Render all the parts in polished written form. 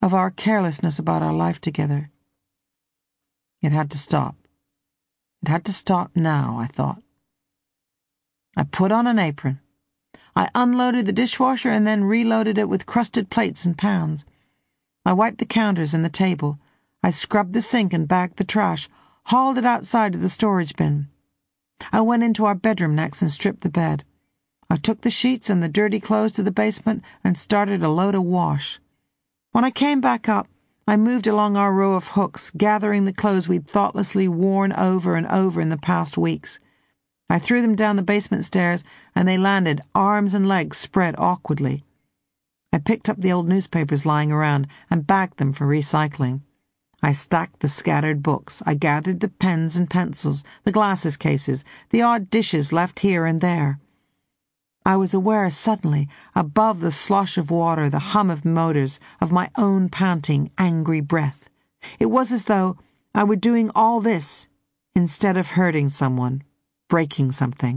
of our carelessness about our life together. It had to stop. It had to stop now, I thought. I put on an apron. I unloaded the dishwasher and then reloaded it with crusted plates and pans. I wiped the counters and the table. I scrubbed the sink and bagged the trash, hauled it outside to the storage bin. I went into our bedroom next and stripped the bed. I took the sheets and the dirty clothes to the basement and started a load of wash. When I came back up, I moved along our row of hooks, gathering the clothes we'd thoughtlessly worn over and over in the past weeks. I threw them down the basement stairs, and they landed, arms and legs spread awkwardly. I picked up the old newspapers lying around and bagged them for recycling. I stacked the scattered books. I gathered the pens and pencils, the glasses cases, the odd dishes left here and there. I was aware suddenly, above the slosh of water, the hum of motors, of my own panting, angry breath. It was as though I were doing all this instead of hurting someone, breaking something.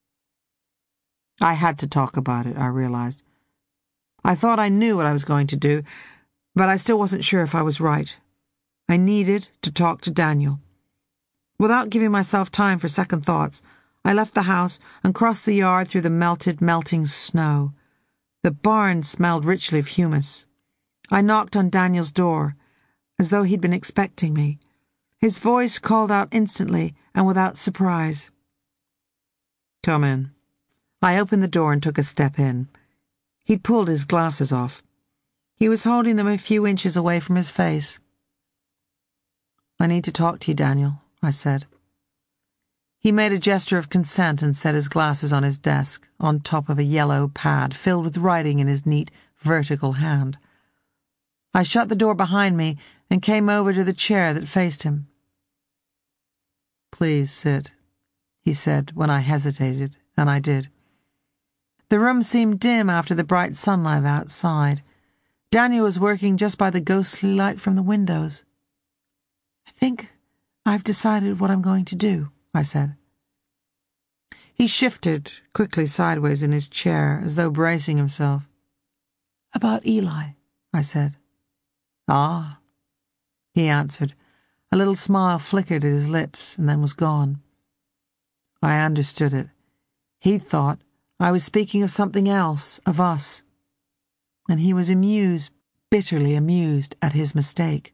I had to talk about it, I realized. I thought I knew what I was going to do, but I still wasn't sure if I was right. I needed to talk to Daniel. Without giving myself time for second thoughts, I left the house and crossed the yard through the melting snow. The barn smelled richly of humus. I knocked on Daniel's door, as though he'd been expecting me. His voice called out instantly and without surprise. "Come in." I opened the door and took a step in. He'd pulled his glasses off. He was holding them a few inches away from his face. "I need to talk to you, Daniel," I said. He made a gesture of consent and set his glasses on his desk, on top of a yellow pad filled with writing in his neat, vertical hand. I shut the door behind me and came over to the chair that faced him. "Please sit," he said when I hesitated, and I did. The room seemed dim after the bright sunlight outside. Daniel was working just by the ghostly light from the windows. "I think I've decided what I'm going to do," I said. He shifted quickly sideways in his chair, as though bracing himself. "About Eli," I said. "Ah," he answered. A little smile flickered at his lips and then was gone. I understood it. He'd thought I was speaking of something else, of us. And he was amused, bitterly amused, at his mistake.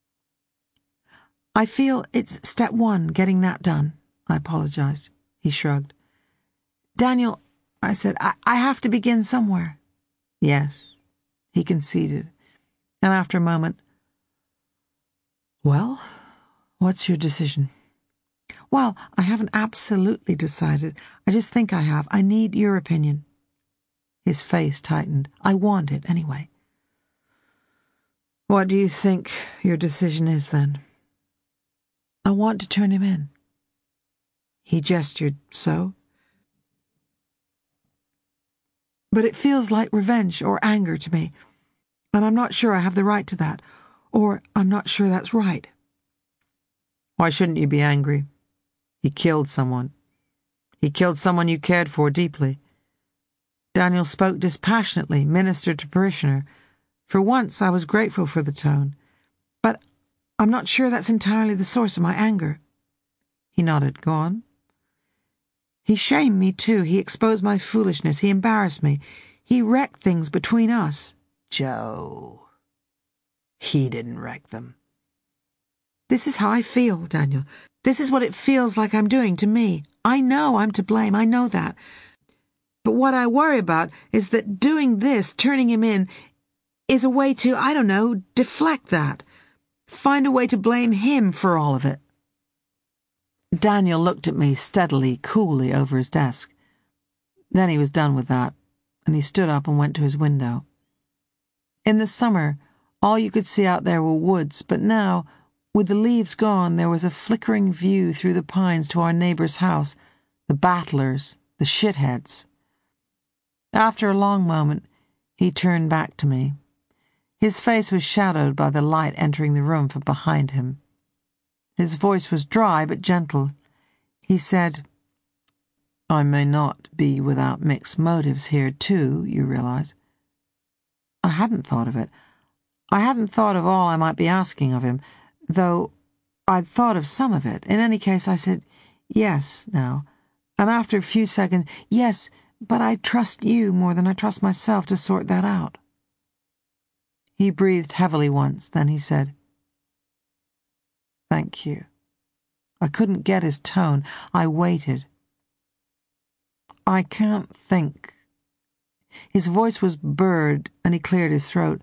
"I feel it's step one, getting that done," I apologized. He shrugged. "Daniel," I said, I have to begin somewhere." "Yes," he conceded, and after a moment, "Well, what's your decision?" "Well, I haven't absolutely decided. I just think I have. I need your opinion." His face tightened. "I want it, anyway." "What do you think your decision is, then?" "I want to turn him in." He gestured, "So?" "But it feels like revenge or anger to me, and I'm not sure I have the right to that, or I'm not sure that's right." "Why shouldn't you be angry? He killed someone. He killed someone you cared for deeply." Daniel spoke dispassionately, minister to parishioner. For once I was grateful for the tone. "But I'm not sure that's entirely the source of my anger." He nodded. "Go on." "He shamed me, too. He exposed my foolishness. He embarrassed me. He wrecked things between us." "Joe. He didn't wreck them." "This is how I feel, Daniel. This is what it feels like I'm doing to me. I know I'm to blame. I know that. But what I worry about is that doing this, turning him in, is a way to, I don't know, deflect that. Find a way to blame him for all of it." Daniel looked at me steadily, coolly over his desk. Then he was done with that, and he stood up and went to his window. In the summer, all you could see out there were woods, but now, with the leaves gone, there was a flickering view through the pines to our neighbor's house, the battlers, the shitheads. After a long moment, he turned back to me. His face was shadowed by the light entering the room from behind him. His voice was dry but gentle. He said, "I may not be without mixed motives here, too, you realize." I hadn't thought of it. I hadn't thought of all I might be asking of him, though I'd thought of some of it. In any case, I said, "Yes," now, and after a few seconds, "Yes, but I trust you more than I trust myself to sort that out." He breathed heavily once, then he said, "Thank you." I couldn't get his tone. I waited. "I can't think." His voice was burred, and he cleared his throat.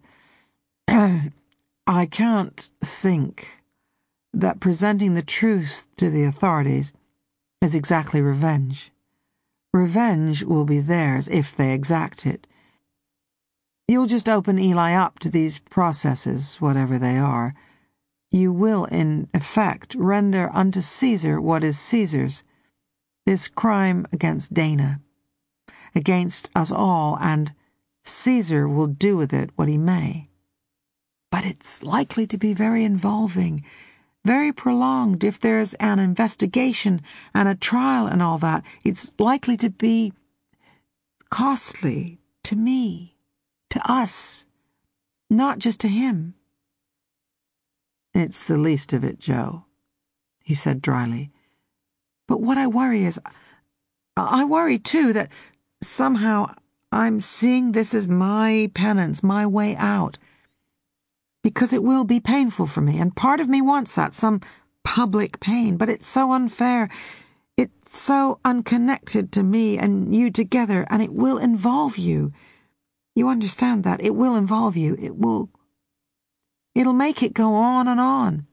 "I can't think that presenting the truth to the authorities is exactly revenge. Revenge will be theirs if they exact it. You'll just open Eli up to these processes, whatever they are. You will, in effect, render unto Caesar what is Caesar's. This crime against Dana, against us all, and Caesar will do with it what he may. But it's likely to be very involving, very prolonged. If there's an investigation and a trial and all that, it's likely to be costly to me, to us, not just to him." "It's the least of it, Joe," he said dryly. "But what I worry is, I worry too that somehow I'm seeing this as my penance, my way out. Because it will be painful for me, and part of me wants that, some public pain, but it's so unfair. It's so unconnected to me and you together, and it will involve you. You understand that? It will involve you. It'll make it go on and on."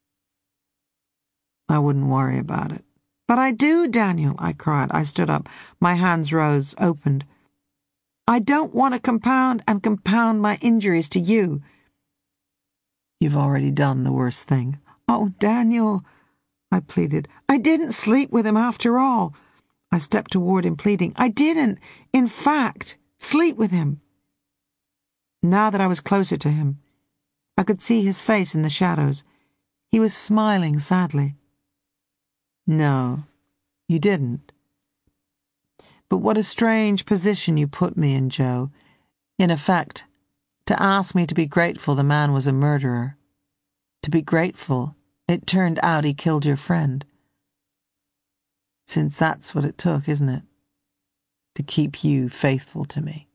"I wouldn't worry about it." "But I do, Daniel," I cried. I stood up. My hands rose, opened. "I don't want to compound my injuries to you." "You've already done the worst thing." "Oh, Daniel," I pleaded. "I didn't sleep with him after all." I stepped toward him, pleading. "I didn't, in fact, sleep with him." Now that I was closer to him, I could see his face in the shadows. He was smiling sadly. "No, you didn't. But what a strange position you put me in, Joe. In effect, to ask me to be grateful the man was a murderer. To be grateful it turned out he killed your friend. Since that's what it took, isn't it? To keep you faithful to me."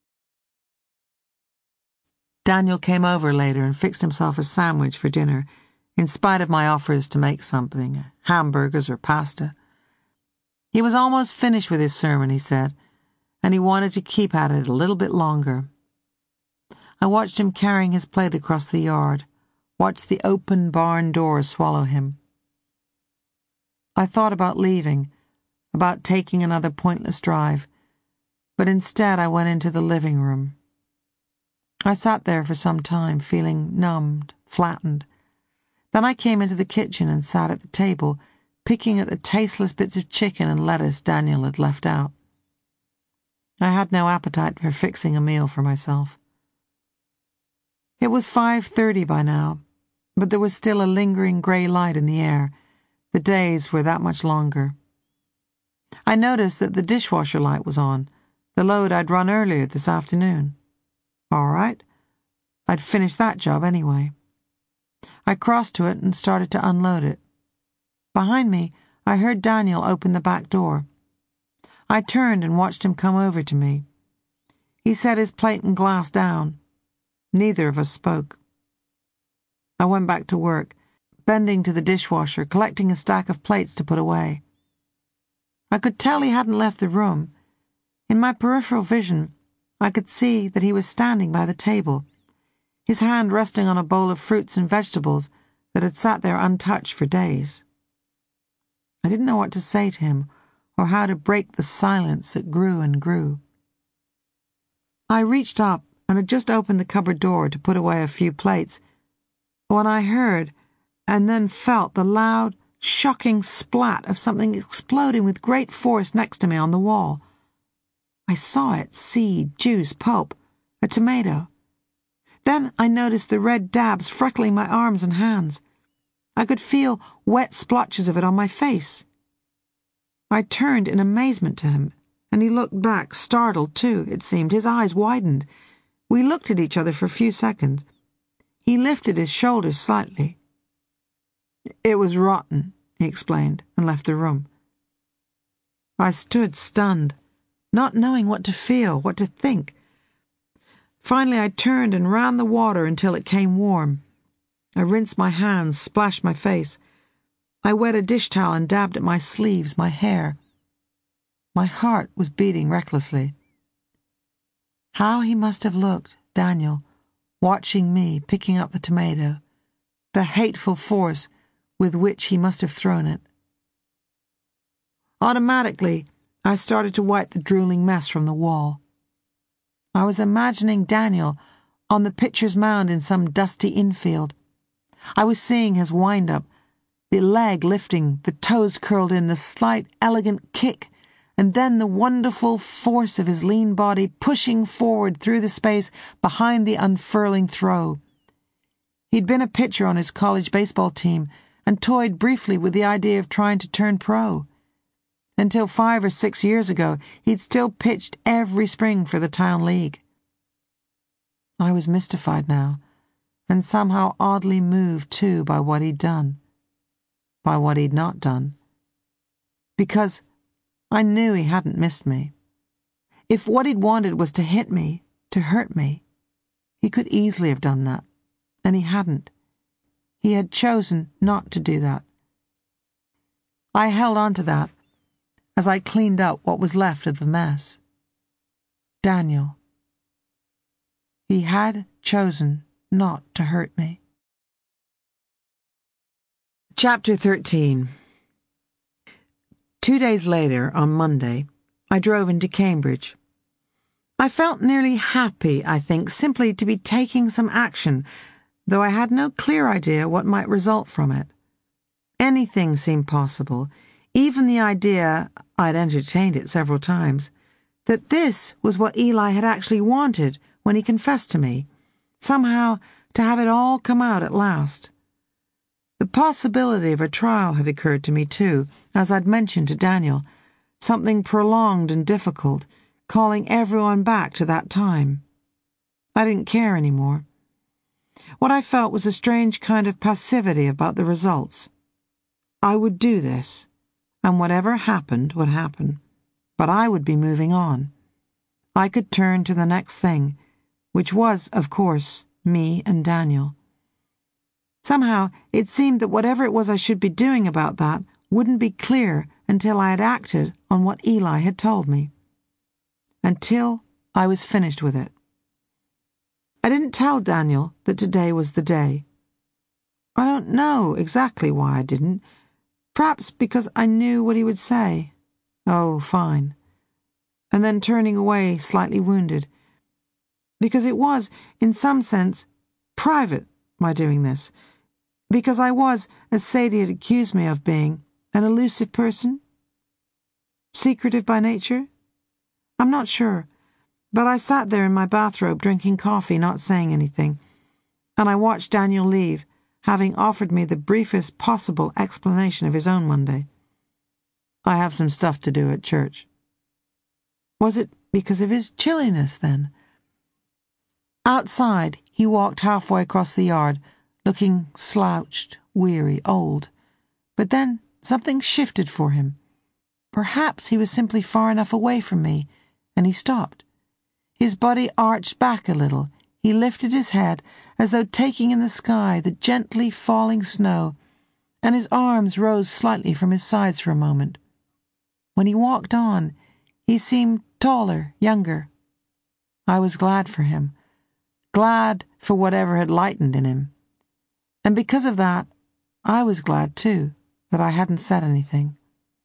Daniel came over later and fixed himself a sandwich for dinner, in spite of my offers to make something, hamburgers or pasta. He was almost finished with his sermon, he said, and he wanted to keep at it a little bit longer. I watched him carrying his plate across the yard, watched the open barn door swallow him. I thought about leaving, about taking another pointless drive, but instead I went into the living room. I sat there for some time, feeling numbed, flattened. Then I came into the kitchen and sat at the table, picking at the tasteless bits of chicken and lettuce Daniel had left out. I had no appetite for fixing a meal for myself. It was 5:30 by now, but there was still a lingering grey light in the air. The days were that much longer. I noticed that the dishwasher light was on, the load I'd run earlier this afternoon. All right, I'd finished that job anyway. I crossed to it and started to unload it. Behind me, I heard Daniel open the back door. I turned and watched him come over to me. He set his plate and glass down. Neither of us spoke. I went back to work, bending to the dishwasher, collecting a stack of plates to put away. I could tell he hadn't left the room. In my peripheral vision, I could see that he was standing by the table, his hand resting on a bowl of fruits and vegetables that had sat there untouched for days. I didn't know what to say to him, or how to break the silence that grew and grew. I reached up and had just opened the cupboard door to put away a few plates, when I heard and then felt the loud, shocking splat of something exploding with great force next to me on the wall. I saw it, seed, juice, pulp, a tomato. Then I noticed the red dabs freckling my arms and hands. I could feel wet splotches of it on my face. I turned in amazement to him, and he looked back, startled too, it seemed. His eyes widened. We looked at each other for a few seconds. He lifted his shoulders slightly. "It was rotten," he explained, and left the room. I stood stunned, not knowing what to feel, what to think. Finally, I turned and ran the water until it came warm. I rinsed my hands, splashed my face. I wet a dish towel and dabbed at my sleeves, my hair. My heart was beating recklessly. How he must have looked, Daniel, watching me picking up the tomato, the hateful force with which he must have thrown it. Automatically, I started to wipe the drooling mess from the wall. I was imagining Daniel on the pitcher's mound in some dusty infield. I was seeing his wind-up, the leg lifting, the toes curled in, the slight, elegant kick, and then the wonderful force of his lean body pushing forward through the space behind the unfurling throw. He'd been a pitcher on his college baseball team and toyed briefly with the idea of trying to turn pro. Until 5 or 6 years ago, he'd still pitched every spring for the town league. I was mystified now, and somehow oddly moved too by what he'd done, by what he'd not done, because I knew he hadn't missed me. If what he'd wanted was to hit me, to hurt me, he could easily have done that, and he hadn't. He had chosen not to do that. I held on to that as I cleaned up what was left of the mess. Daniel. He had chosen not to hurt me. Chapter 13. 2 days later, on Monday, I drove into Cambridge. I felt nearly happy, I think, simply to be taking some action, though I had no clear idea what might result from it. Anything seemed possible, even the idea, I'd entertained it several times, that this was what Eli had actually wanted when he confessed to me, somehow to have it all come out at last. The possibility of a trial had occurred to me too, as I'd mentioned to Daniel, something prolonged and difficult, calling everyone back to that time. I didn't care anymore. What I felt was a strange kind of passivity about the results. I would do this, and whatever happened would happen, but I would be moving on. I could turn to the next thing, which was, of course, me and Daniel. Somehow, it seemed that whatever it was I should be doing about that wouldn't be clear until I had acted on what Eli had told me. Until I was finished with it. I didn't tell Daniel that today was the day. I don't know exactly why I didn't. Perhaps because I knew what he would say. "Oh, fine." And then turning away slightly wounded. Because it was, in some sense, private, my doing this. Because I was, as Sadie had accused me of being, an elusive person? Secretive by nature? I'm not sure, but I sat there in my bathrobe drinking coffee, not saying anything, and I watched Daniel leave, having offered me the briefest possible explanation of his own Monday. "I have some stuff to do at church." Was it because of his chilliness, then? Outside, he walked halfway across the yard, looking slouched, weary, old. But then something shifted for him. Perhaps he was simply far enough away from me, and he stopped. His body arched back a little. He lifted his head, as though taking in the sky the gently falling snow, and his arms rose slightly from his sides for a moment. When he walked on, he seemed taller, younger. I was glad for him, glad for whatever had lightened in him. And because of that, I was glad, too, that I hadn't said anything.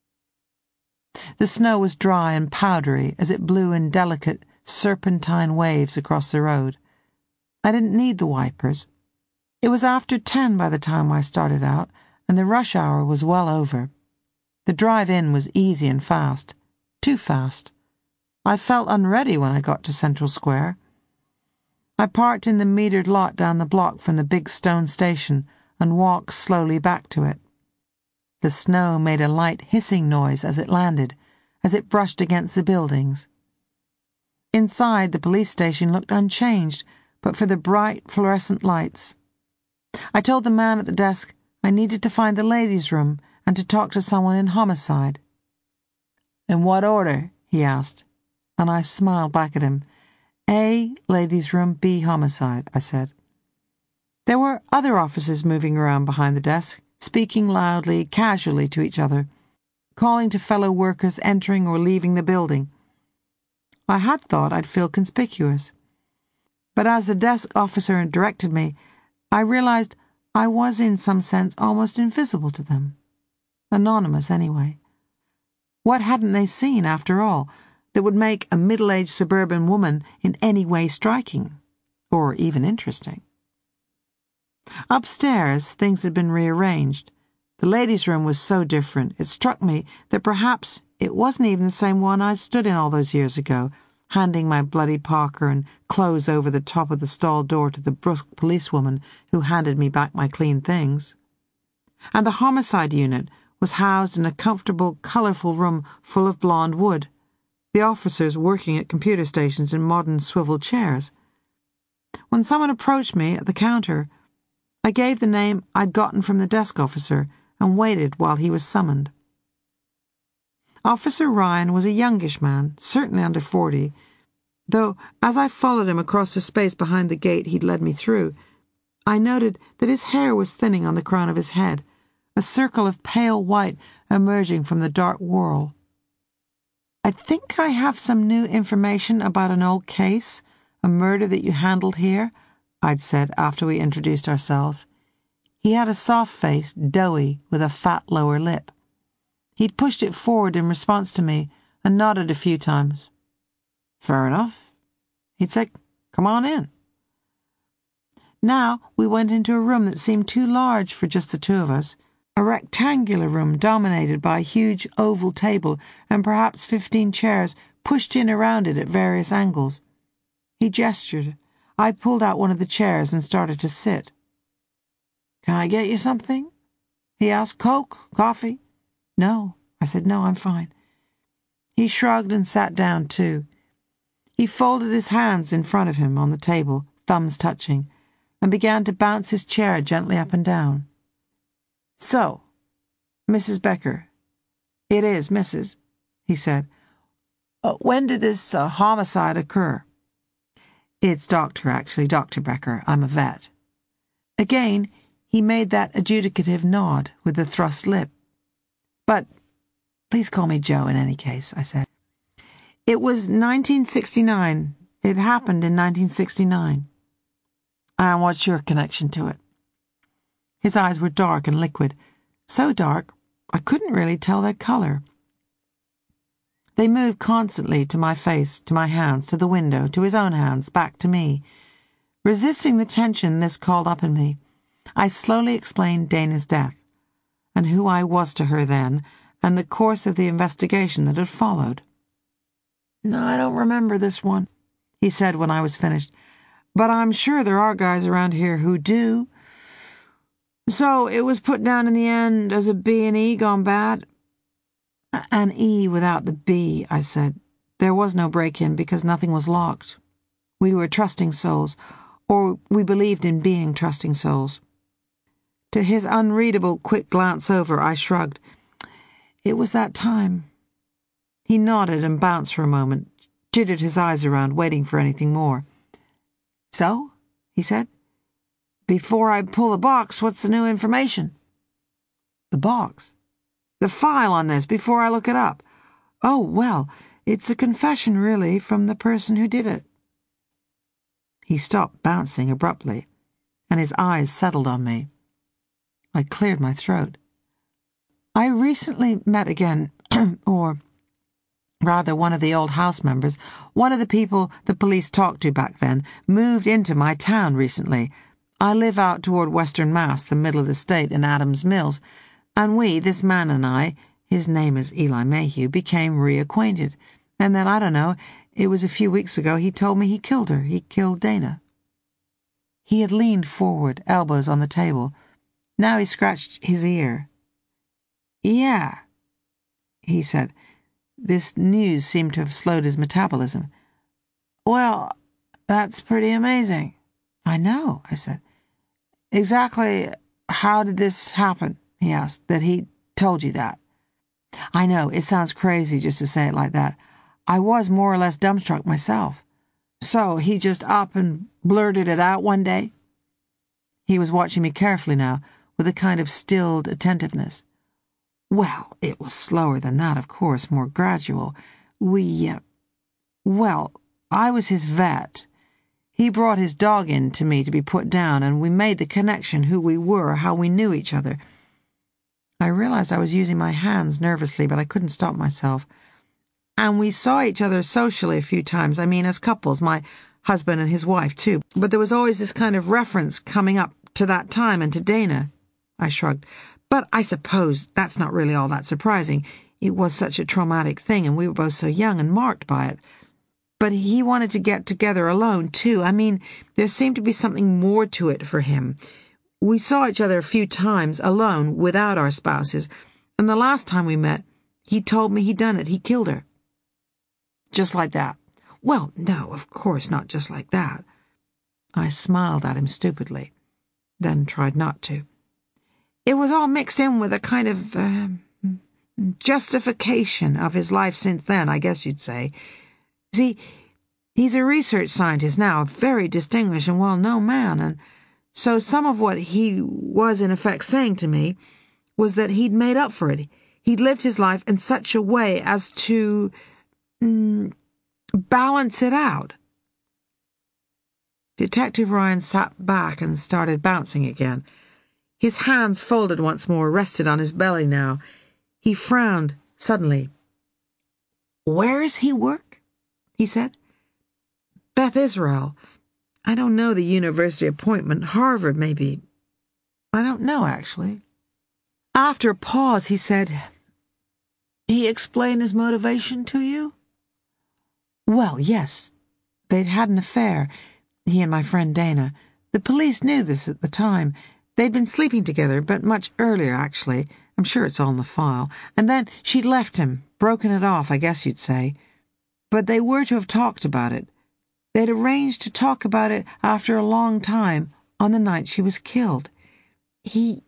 The snow was dry and powdery as it blew in delicate, serpentine waves across the road. I didn't need the wipers. It was after 10 by the time I started out, and the rush hour was well over. The drive-in was easy and fast. Too fast. I felt unready when I got to Central Square. I parked in the metered lot down the block from the big stone station and walked slowly back to it. The snow made a light hissing noise as it landed, as it brushed against the buildings. Inside, the police station looked unchanged, but for the bright fluorescent lights, I told the man at the desk I needed to find the ladies' room and to talk to someone in homicide. "In what order?" he asked, and I smiled back at him. A, ladies' room, B, homicide, I said. There were other officers moving around behind the desk, speaking loudly, casually to each other, calling to fellow workers entering or leaving the building. I had thought I'd feel conspicuous, but as the desk officer directed me, I realized I was in some sense almost invisible to them. Anonymous, anyway. What hadn't they seen, after all, that would make a middle-aged suburban woman in any way striking, or even interesting? Upstairs, things had been rearranged. The ladies' room was so different, it struck me that perhaps it wasn't even the same one I'd stood in all those years ago, handing my bloody Parker and clothes over the top of the stall door to the brusque policewoman who handed me back my clean things. And the homicide unit was housed in a comfortable, colourful room full of blonde wood, the officers working at computer stations in modern swivel chairs. When someone approached me at the counter, I gave the name I'd gotten from the desk officer and waited while he was summoned. Officer Ryan was a youngish man, certainly under 40, though as I followed him across the space behind the gate he'd led me through, I noted that his hair was thinning on the crown of his head, a circle of pale white emerging from the dark whorl. "I think I have some new information about an old case, a murder that you handled here," I'd said after we introduced ourselves. He had a soft face, doughy, with a fat lower lip. He'd pushed it forward in response to me and nodded a few times. "Fair enough," he'd said. "Come on in." Now we went into a room that seemed too large for just the two of us, a rectangular room dominated by a huge oval table and perhaps 15 chairs pushed in around it at various angles. He gestured. I pulled out one of the chairs and started to sit. "Can I get you something?" he asked. "Coke? Coffee?" "No," I said. "No, I'm fine." He shrugged and sat down too. He folded his hands in front of him on the table, thumbs touching, and began to bounce his chair gently up and down. "So, Mrs. Becker." "It is, Mrs.," he said. "When did this homicide occur?" "It's Doctor, actually, Dr. Becker. I'm a vet." Again, he made that adjudicative nod with the thrust lip. "But please call me Joe in any case," I said. "It was 1969. It happened in 1969. And what's your connection to it?" His eyes were dark and liquid, so dark I couldn't really tell their color. They moved constantly to my face, to my hands, to the window, to his own hands, back to me. Resisting the tension this called up in me, I slowly explained Dana's death, and who I was to her then, and the course of the investigation that had followed. "No, I don't remember this one," he said when I was finished, "but I'm sure there are guys around here who do. So it was put down in the end as a B&E gone bad." "An E without the B," I said. "There was no break-in because nothing was locked. We were trusting souls, or we believed in being trusting souls." To his unreadable, quick glance over, I shrugged. "It was that time." He nodded and bounced for a moment, jittered his eyes around, waiting for anything more. "So?" he said. "Before I pull the box, what's the new information?" "The box?" "The file on this, before I look it up." "Oh, well, it's a confession, really, from the person who did it." He stopped bouncing abruptly, and his eyes settled on me. I cleared my throat. "I recently met again, or rather one of the old house members, one of the people the police talked to back then, moved into my town recently. I live out toward Western Mass, the middle of the state, in Adams Mills, and we, this man and I, his name is Eli Mayhew, became reacquainted, and then, I don't know, it was a few weeks ago, he told me he killed her. He killed Dana." He had leaned forward, elbows on the table. Now he scratched his ear. "Yeah," he said. This news seemed to have slowed his metabolism. "Well, that's pretty amazing." "I know," I said. Exactly how did this happen? He asked. That he told you that. I know, it sounds crazy just to say it like that. I was more or less dumbstruck myself. So he just up and blurted it out one day? He was watching me carefully now, with a kind of stilled attentiveness. Well, it was slower than that, of course, more gradual. Well, I was his vet. He brought his dog in to me to be put down, and we made the connection, who we were, how we knew each other. I realized I was using my hands nervously, but I couldn't stop myself. And we saw each other socially a few times, I mean as couples, my husband and his wife too. But there was always this kind of reference coming up to that time and to Dana. I shrugged. But I suppose that's not really all that surprising. It was such a traumatic thing, and we were both so young and marked by it. But he wanted to get together alone, too. I mean, there seemed to be something more to it for him. We saw each other a few times, alone, without our spouses, and the last time we met, he told me he'd done it. He killed her. Just like that. Well, no, of course not just like that. I smiled at him stupidly, then tried not to. It was all mixed in with a kind of justification of his life since then, I guess you'd say. See, he's a research scientist now, a very distinguished and well-known man, and so some of what he was in effect saying to me was that he'd made up for it. He'd lived his life in such a way as to balance it out. Detective Ryan sat back and started bouncing again. His hands, folded once more, rested on his belly now. He frowned suddenly. "Where does he work?" he said. "Beth Israel. I don't know the university appointment. Harvard, maybe. I don't know, actually." After a pause, he said, "He explained his motivation to you?" "Well, yes. They'd had an affair, he and my friend Dana. The police knew this at the time. They'd been sleeping together, but much earlier, actually. I'm sure it's all in the file. And then she'd left him, broken it off, I guess you'd say. But they were to have talked about it. They'd arranged to talk about it after a long time, on the night she was killed. He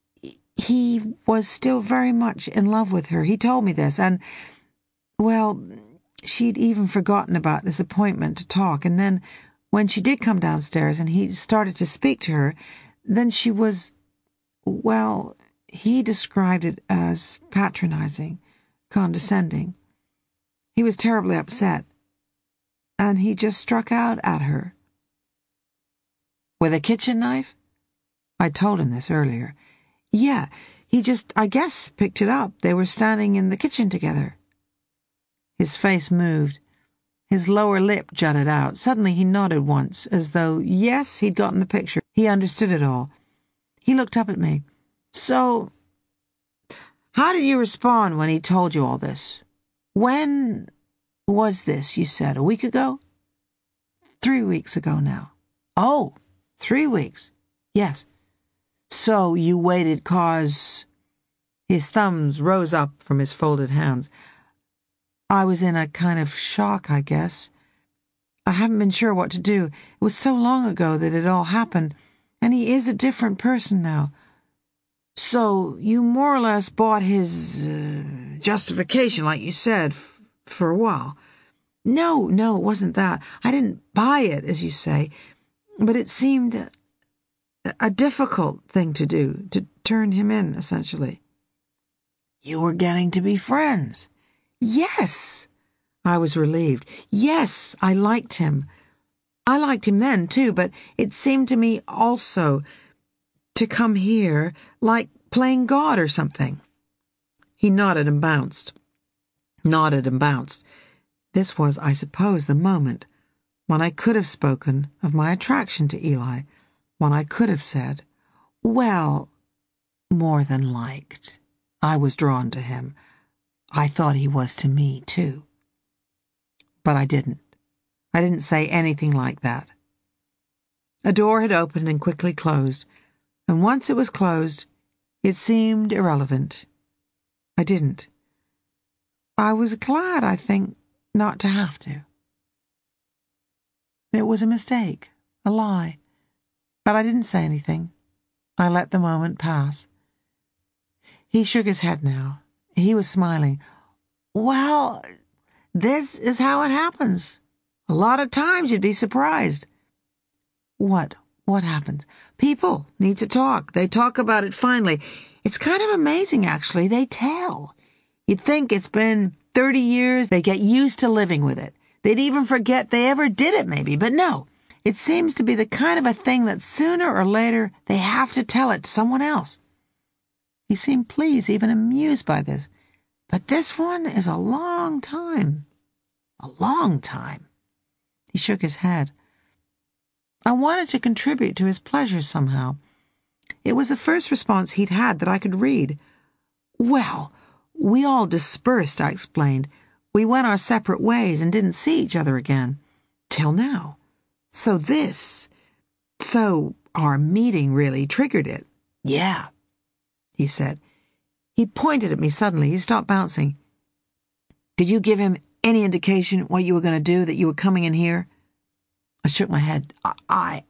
was still very much in love with her. He told me this, and, well, she'd even forgotten about this appointment to talk, and then, when she did come downstairs and he started to speak to her, then she was, well, he described it as patronizing, condescending. He was terribly upset, and he just struck out at her. With a kitchen knife? I told him this earlier. Yeah, he just, I guess, picked it up. They were standing in the kitchen together. His face moved. His lower lip jutted out. Suddenly he nodded once, as though, yes, he'd gotten the picture. He understood it all. He looked up at me. "So, how did you respond when he told you all this? When was this, you said, a week ago?" 3 weeks ago now. "Oh, 3 weeks. Yes. So you waited 'cause..." His thumbs rose up from his folded hands. "I was in a kind of shock, I guess. I haven't been sure what to do. It was so long ago that it all happened, and he is a different person now. So you more or less bought his justification, like you said, for a while." No, it wasn't that. I didn't buy it, as you say, but it seemed a difficult thing to do, to turn him in, essentially." "You were getting to be friends." "Yes." I was relieved. "Yes, I liked him. I liked him then, too, but it seemed to me also to come here like playing God or something." He nodded and bounced. This was, I suppose, the moment when I could have spoken of my attraction to Eli, when I could have said, well, more than liked. I was drawn to him. I thought he was to me, too. But I didn't. I didn't say anything like that. A door had opened and quickly closed, and once it was closed, it seemed irrelevant. I didn't. I was glad, I think, not to have to. It was a mistake, a lie, but I didn't say anything. I let the moment pass. He shook his head now. He was smiling. Well, this is how it happens. A lot of times you'd be surprised. What? What happens? People need to talk. They talk about it finally. It's kind of amazing, actually. They tell. You'd think it's been 30 years. They get used to living with it. They'd even forget they ever did it, maybe. But no, it seems to be the kind of a thing that sooner or later they have to tell it to someone else. He seemed pleased, even amused by this. But this one is a long time. A long time. He shook his head. I wanted to contribute to his pleasure somehow. It was the first response he'd had that I could read. Well, we all dispersed, I explained. We went our separate ways and didn't see each other again. Till now. So our meeting really triggered it. Yeah, he said. He pointed at me suddenly. He stopped bouncing. Did you give him any indication what you were going to do, that you were coming in here? I shook my head. I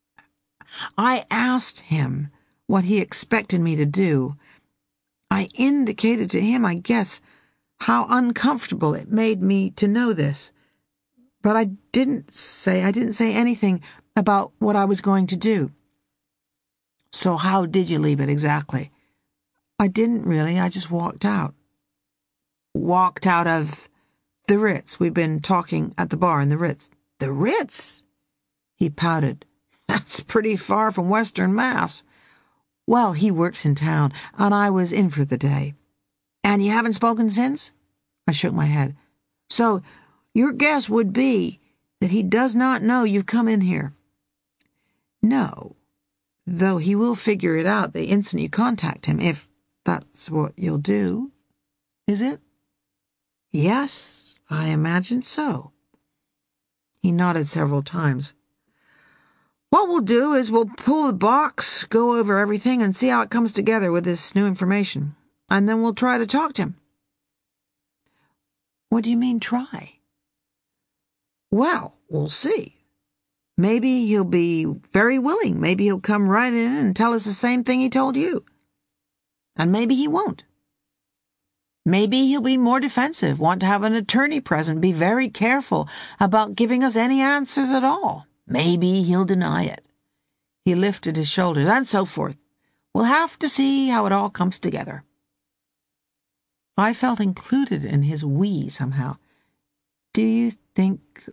asked him what he expected me to do. I indicated to him, I guess, how uncomfortable it made me to know this. But I didn't say anything about what I was going to do. So how did you leave it exactly? I didn't really. I just walked out. Walked out of the Ritz. We've been talking at the bar in the Ritz. The Ritz? He pouted. That's pretty far from Western Mass. Well, he works in town, and I was in for the day. And you haven't spoken since? I shook my head. So, your guess would be that he does not know you've come in here. No, though he will figure it out the instant you contact him, if that's what you'll do. Is it? Yes, I imagine so. He nodded several times. What we'll do is we'll pull the box, go over everything, and see how it comes together with this new information. And then we'll try to talk to him. What do you mean, try? Well, we'll see. Maybe he'll be very willing. Maybe he'll come right in and tell us the same thing he told you. And maybe he won't. Maybe he'll be more defensive, want to have an attorney present, be very careful about giving us any answers at all. Maybe he'll deny it. He lifted his shoulders, and so forth. We'll have to see how it all comes together. I felt included in his we somehow. Do you think...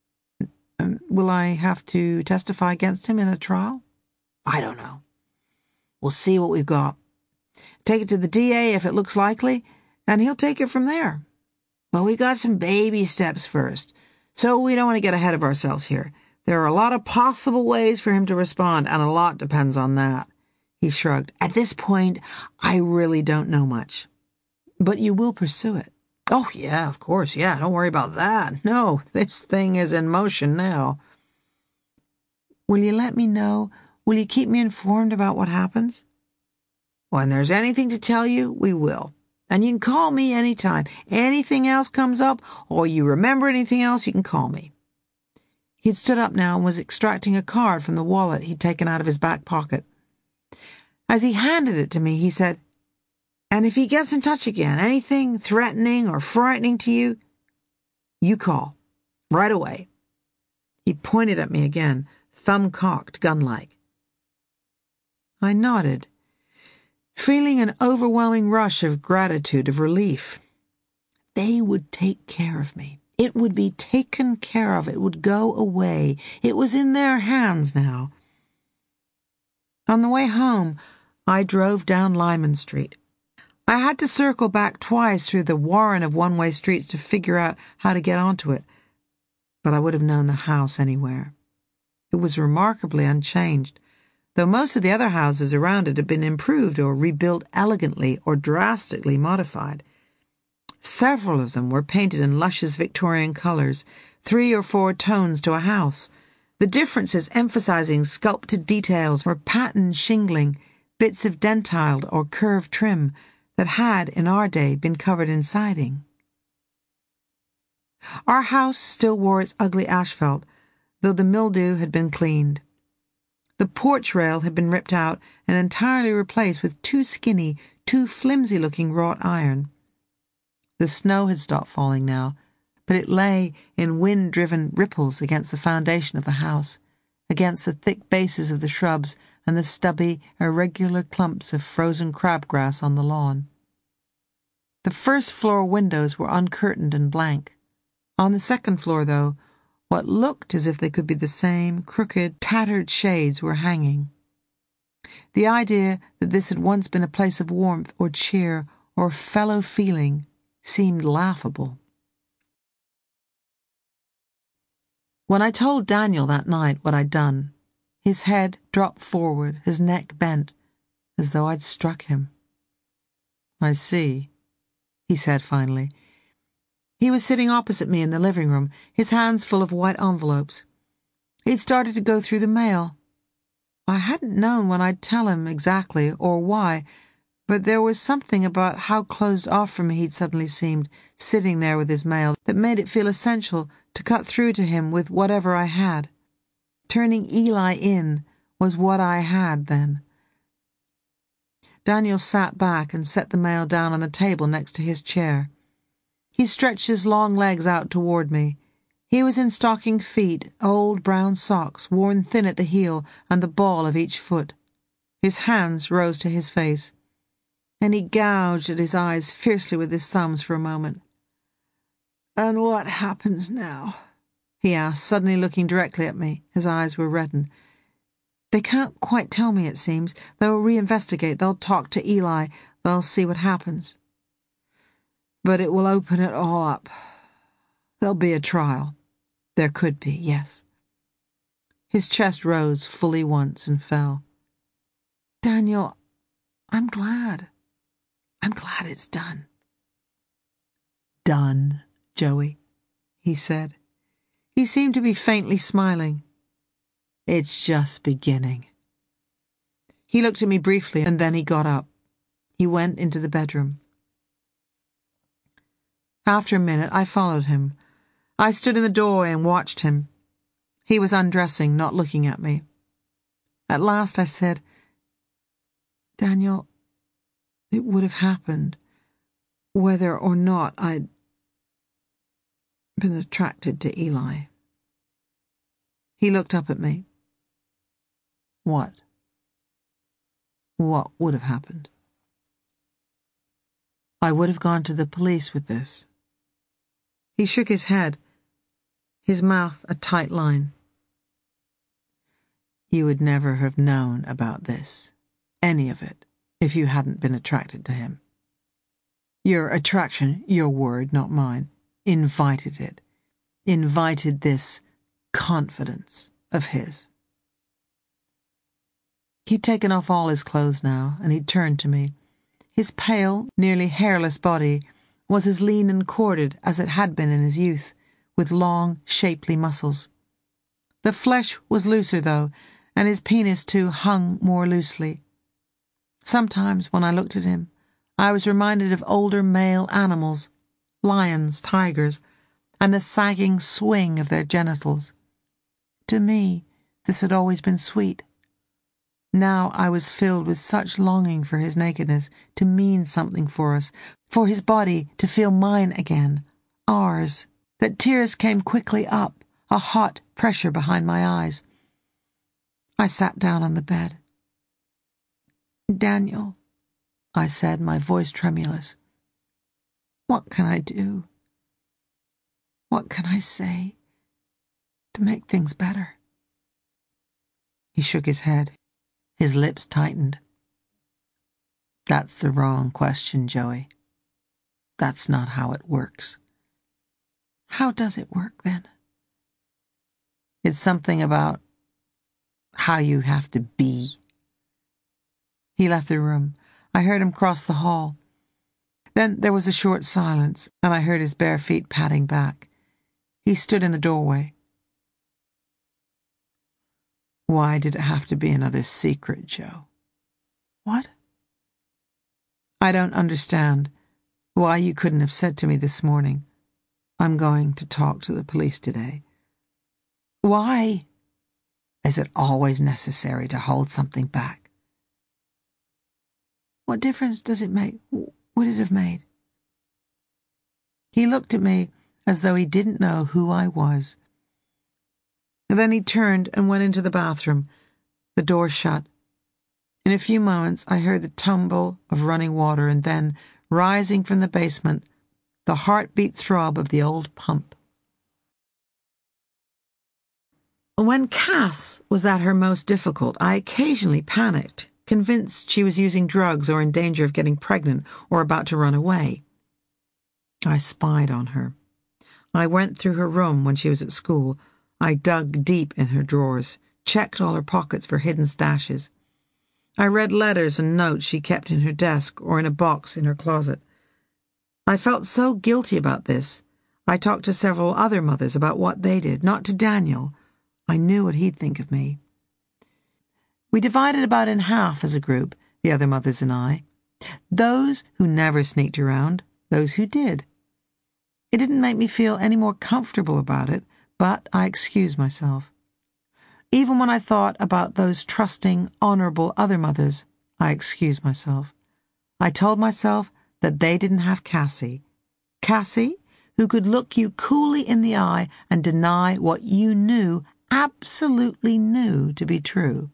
will I have to testify against him in a trial? I don't know. We'll see what we've got. Take it to the DA if it looks likely, and he'll take it from there. But we got some baby steps first, so we don't want to get ahead of ourselves here. There are a lot of possible ways for him to respond, and a lot depends on that. He shrugged. At this point, I really don't know much. But you will pursue it. Oh, yeah, of course, yeah, don't worry about that. No, this thing is in motion now. Will you let me know? Will you keep me informed about what happens? When there's anything to tell you, we will. And you can call me anytime. Anything else comes up, or you remember anything else, you can call me. He'd stood up now and was extracting a card from the wallet he'd taken out of his back pocket. As he handed it to me, he said, and if he gets in touch again, anything threatening or frightening to you, you call. Right away. He pointed at me again, thumb cocked, gun-like. I nodded, feeling an overwhelming rush of gratitude, of relief. They would take care of me. It would be taken care of. It would go away. It was in their hands now. On the way home, I drove down Lyman Street. I had to circle back twice through the warren of one-way streets to figure out how to get onto it, but I would have known the house anywhere. It was remarkably unchanged, though most of the other houses around it had been improved or rebuilt elegantly or drastically modified. Several of them were painted in luscious Victorian colours, 3 or 4 tones to a house, the differences emphasizing sculpted details or patterned shingling, bits of dentiled or curved trim that had, in our day, been covered in siding. Our house still wore its ugly asphalt, though the mildew had been cleaned. The porch rail had been ripped out and entirely replaced with too flimsy-looking wrought iron. The snow had stopped falling now, but it lay in wind-driven ripples against the foundation of the house, against the thick bases of the shrubs and the stubby, irregular clumps of frozen crabgrass on the lawn. The first-floor windows were uncurtained and blank. On the second floor, though, what looked as if they could be the same crooked, tattered shades were hanging. The idea that this had once been a place of warmth or cheer or fellow-feeling seemed laughable. When I told Daniel that night what I'd done, his head dropped forward, his neck bent, as though I'd struck him. "I see," he said finally. He was sitting opposite me in the living room, his hands full of white envelopes. He'd started to go through the mail. I hadn't known when I'd tell him exactly or why, but there was something about how closed off from me he'd suddenly seemed, sitting there with his mail, that made it feel essential to cut through to him with whatever I had. Turning Eli in was what I had then. Daniel sat back and set the mail down on the table next to his chair. He stretched his long legs out toward me. He was in stockinged feet, old brown socks, worn thin at the heel and the ball of each foot. His hands rose to his face, and he gouged at his eyes fiercely with his thumbs for a moment. "And what happens now?" he asked, suddenly looking directly at me. His eyes were reddened. "They can't quite tell me, it seems. They'll reinvestigate. They'll talk to Eli. They'll see what happens. But it will open it all up. There'll be a trial. There could be, yes." His chest rose fully once and fell. "Daniel, I'm glad. I'm glad it's done." "Done, Joey," he said. He seemed to be faintly smiling. "It's just beginning." He looked at me briefly, and then he got up. He went into the bedroom. After a minute, I followed him. I stood in the doorway and watched him. He was undressing, not looking at me. At last I said, "Daniel, it would have happened, whether or not I'd been attracted to Eli." He looked up at me. "What? What would have happened?" "I would have gone to the police with this." He shook his head, his mouth a tight line. "You would never have known about this, any of it, if you hadn't been attracted to him. Your attraction, your word, not mine, invited it, invited this confidence of his." He'd taken off all his clothes now, and he'd turned to me. His pale, nearly hairless body was as lean and corded as it had been in his youth, with long, shapely muscles. The flesh was looser, though, and his penis, too, hung more loosely. Sometimes, when I looked at him, I was reminded of older male animals, lions, tigers, and the sagging swing of their genitals. To me, this had always been sweet. Now I was filled with such longing for his nakedness to mean something for us, for his body to feel mine again, ours, that tears came quickly up, a hot pressure behind my eyes. I sat down on the bed. "Daniel," I said, my voice tremulous, "what can I do? What can I say to make things better?" He shook his head. His lips tightened. "That's the wrong question, Joey. That's not how it works." "How does it work, then?" "It's something about how you have to be." He left the room. I heard him cross the hall. Then there was a short silence, and I heard his bare feet padding back. He stood in the doorway. "Why did it have to be another secret, Joe?" "What?" "I don't understand why you couldn't have said to me this morning, 'I'm going to talk to the police today.' Why?" Is it always necessary to hold something back? What difference does it make? Would it have made? He looked at me as though he didn't know who I was. And then he turned and went into the bathroom, the door shut. In a few moments I heard the tumble of running water and then, rising from the basement, the heartbeat throb of the old pump. When Cass was at her most difficult, I occasionally panicked, convinced she was using drugs or in danger of getting pregnant or about to run away. I spied on her. I went through her room when she was at school. I dug deep in her drawers, checked all her pockets for hidden stashes. I read letters and notes she kept in her desk or in a box in her closet. I felt so guilty about this. I talked to several other mothers about what they did, not to Daniel. I knew what he'd think of me. We divided about in half as a group, the other mothers and I. Those who never sneaked around, those who did. It didn't make me feel any more comfortable about it, but I excused myself. Even when I thought about those trusting, honorable other mothers, I excused myself. I told myself that they didn't have Cassie. Cassie, who could look you coolly in the eye and deny what you knew, absolutely knew to be true.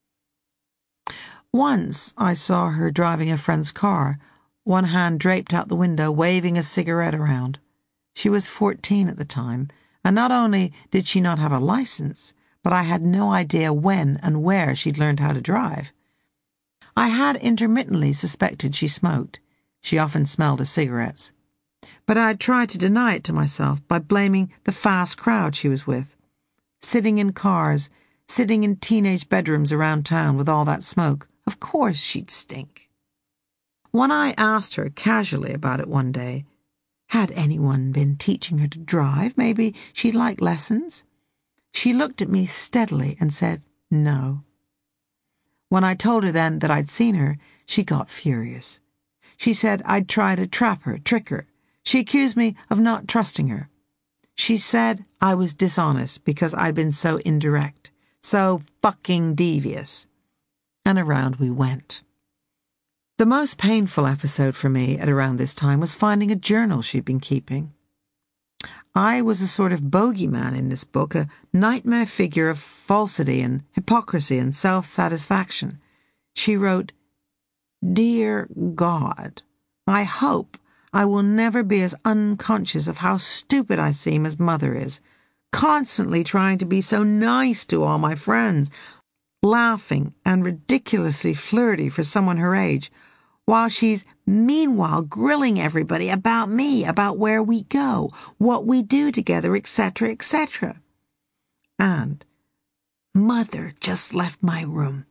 Once I saw her driving a friend's car, one hand draped out the window, waving a cigarette around. She was 14 at the time, and not only did she not have a license, but I had no idea when and where she'd learned how to drive. I had intermittently suspected she smoked. She often smelled of cigarettes. But I'd tried to deny it to myself by blaming the fast crowd she was with. Sitting in cars, sitting in teenage bedrooms around town with all that smoke, of course she'd stink. When I asked her casually about it one day, had anyone been teaching her to drive? Maybe she'd like lessons? She looked at me steadily and said, no. When I told her then that I'd seen her, she got furious. She said I'd tried to trap her, trick her. She accused me of not trusting her. She said I was dishonest because I'd been so indirect, so fucking devious. And around we went. The most painful episode for me at around this time was finding a journal she'd been keeping. I was a sort of bogeyman in this book, a nightmare figure of falsity and hypocrisy and self-satisfaction. She wrote, "Dear God, I hope I will never be as unconscious of how stupid I seem as Mother is, constantly trying to be so nice to all my friends, laughing and ridiculously flirty for someone her age, while she's meanwhile grilling everybody about me, about where we go, what we do together, etc., etc. And Mother just left my room,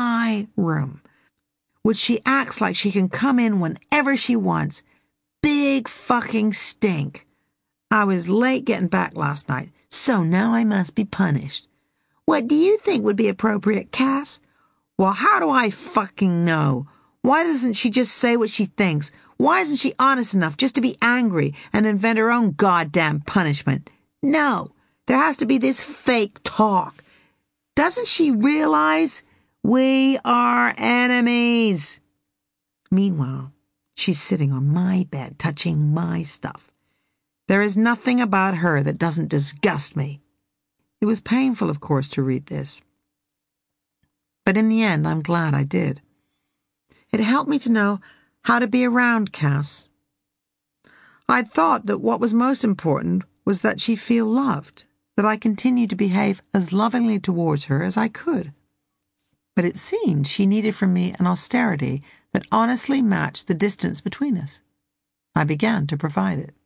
which she acts like she can come in whenever she wants. Big fucking stink. I was late getting back last night, so now I must be punished. What do you think would be appropriate, Cass? Well, how do I fucking know? Why doesn't she just say what she thinks? Why isn't she honest enough just to be angry and invent her own goddamn punishment? No, there has to be this fake talk. Doesn't she realize we are enemies? Meanwhile, she's sitting on my bed, touching my stuff. There is nothing about her that doesn't disgust me. It was painful, of course, to read this. But in the end, I'm glad I did. It helped me to know how to be around Cass. I'd thought that what was most important was that she feel loved, that I continued to behave as lovingly towards her as I could. But it seemed she needed from me an austerity that honestly matched the distance between us. I began to provide it.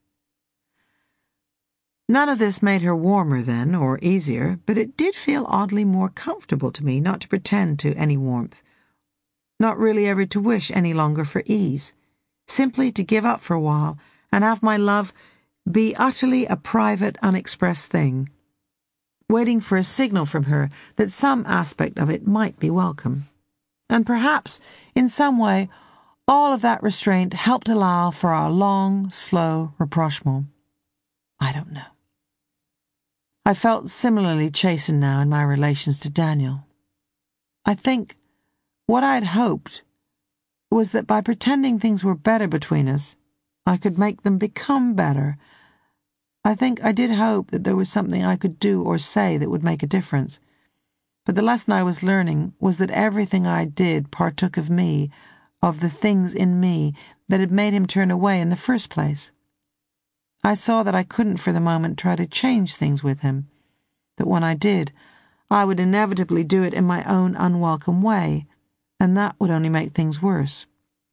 None of this made her warmer then, or easier, but it did feel oddly more comfortable to me not to pretend to any warmth, not really ever to wish any longer for ease, simply to give up for a while and have my love be utterly a private, unexpressed thing, waiting for a signal from her that some aspect of it might be welcome. And perhaps, in some way, all of that restraint helped allow for our long, slow rapprochement. I don't know. I felt similarly chastened now in my relations to Daniel. I think what I had hoped was that by pretending things were better between us, I could make them become better. I think I did hope that there was something I could do or say that would make a difference. But the lesson I was learning was that everything I did partook of me, of the things in me that had made him turn away in the first place. I saw that I couldn't for the moment try to change things with him, that when I did, I would inevitably do it in my own unwelcome way, and that would only make things worse.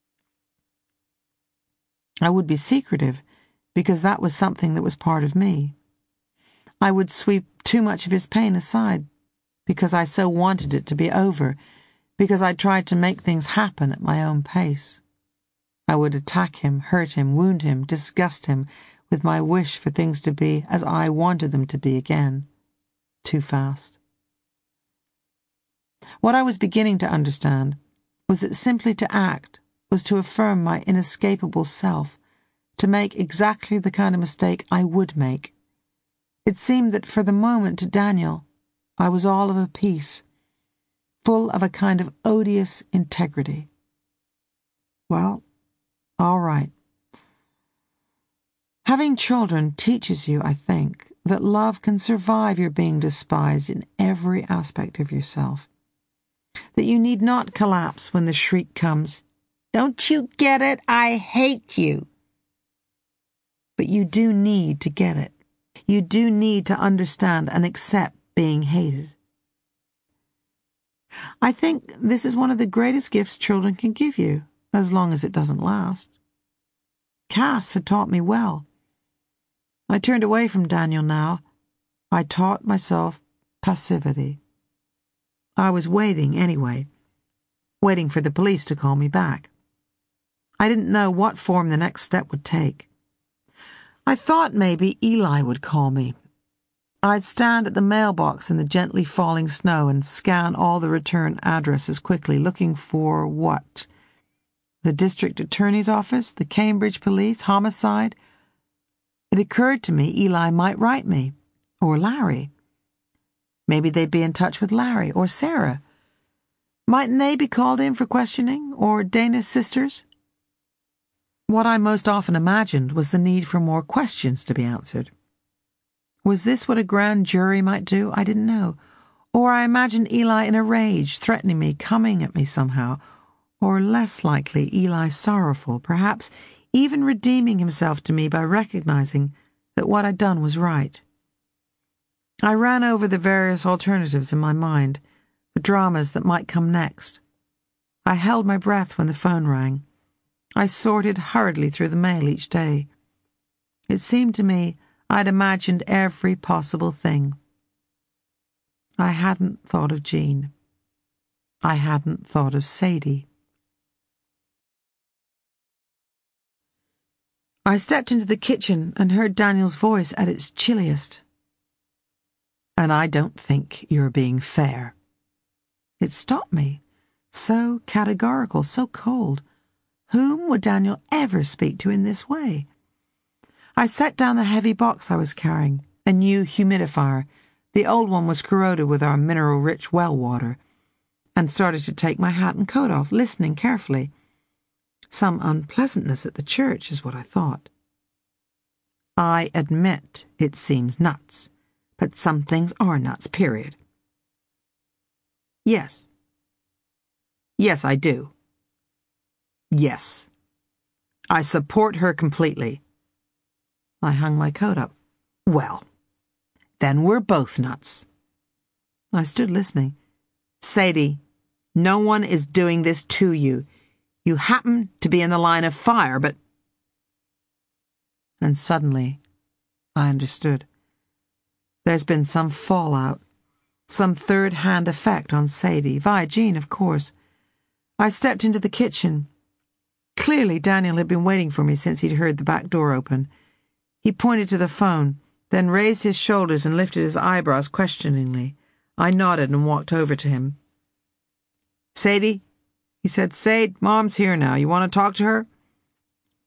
I would be secretive, because that was something that was part of me. I would sweep too much of his pain aside, because I so wanted it to be over, because I tried to make things happen at my own pace. I would attack him, hurt him, wound him, disgust him, with my wish for things to be as I wanted them to be again, too fast. What I was beginning to understand was that simply to act was to affirm my inescapable self, to make exactly the kind of mistake I would make. It seemed that for the moment to Daniel, I was all of a piece, full of a kind of odious integrity. Well, all right. Having children teaches you, I think, that love can survive your being despised in every aspect of yourself. That you need not collapse when the shriek comes, "Don't you get it? I hate you." But you do need to get it. You do need to understand and accept being hated. I think this is one of the greatest gifts children can give you, as long as it doesn't last. Cass had taught me well. I turned away from Daniel now. I taught myself passivity. I was waiting anyway, waiting for the police to call me back. I didn't know what form the next step would take. I thought maybe Eli would call me. I'd stand at the mailbox in the gently falling snow and scan all the return addresses quickly, looking for what? The district attorney's office? The Cambridge police? Homicide? It occurred to me Eli might write me, or Larry. Maybe they'd be in touch with Larry or Sarah. Mightn't they be called in for questioning, or Dana's sisters? What I most often imagined was the need for more questions to be answered. Was this what a grand jury might do? I didn't know. Or I imagined Eli in a rage, threatening me, coming at me somehow. Or less likely, Eli sorrowful, perhaps even redeeming himself to me by recognizing that what I'd done was right. I ran over the various alternatives in my mind, the dramas that might come next. I held my breath when the phone rang. I sorted hurriedly through the mail each day. It seemed to me I'd imagined every possible thing. I hadn't thought of Jean. I hadn't thought of Sadie. I stepped into the kitchen and heard Daniel's voice at its chilliest. "And I don't think you're being fair." It stopped me. So categorical, so cold. Whom would Daniel ever speak to in this way? I set down the heavy box I was carrying, a new humidifier. The old one was corroded with our mineral-rich well water, and started to take my hat and coat off, listening carefully. Some unpleasantness at the church is what I thought. "I admit it seems nuts, but some things are nuts, period." "Yes." "Yes, I do." "Yes. I support her completely." I hung my coat up. "Well, then we're both nuts." I stood listening. "Sadie, no one is doing this to you. You happen to be in the line of fire, but—" And suddenly, I understood. There's been some fallout, some third-hand effect on Sadie, via Jean, of course. I stepped into the kitchen. Clearly, Daniel had been waiting for me since he'd heard the back door open. He pointed to the phone, then raised his shoulders and lifted his eyebrows questioningly. I nodded and walked over to him. "Sadie," he said, "Sade, Mom's here now. You want to talk to her?"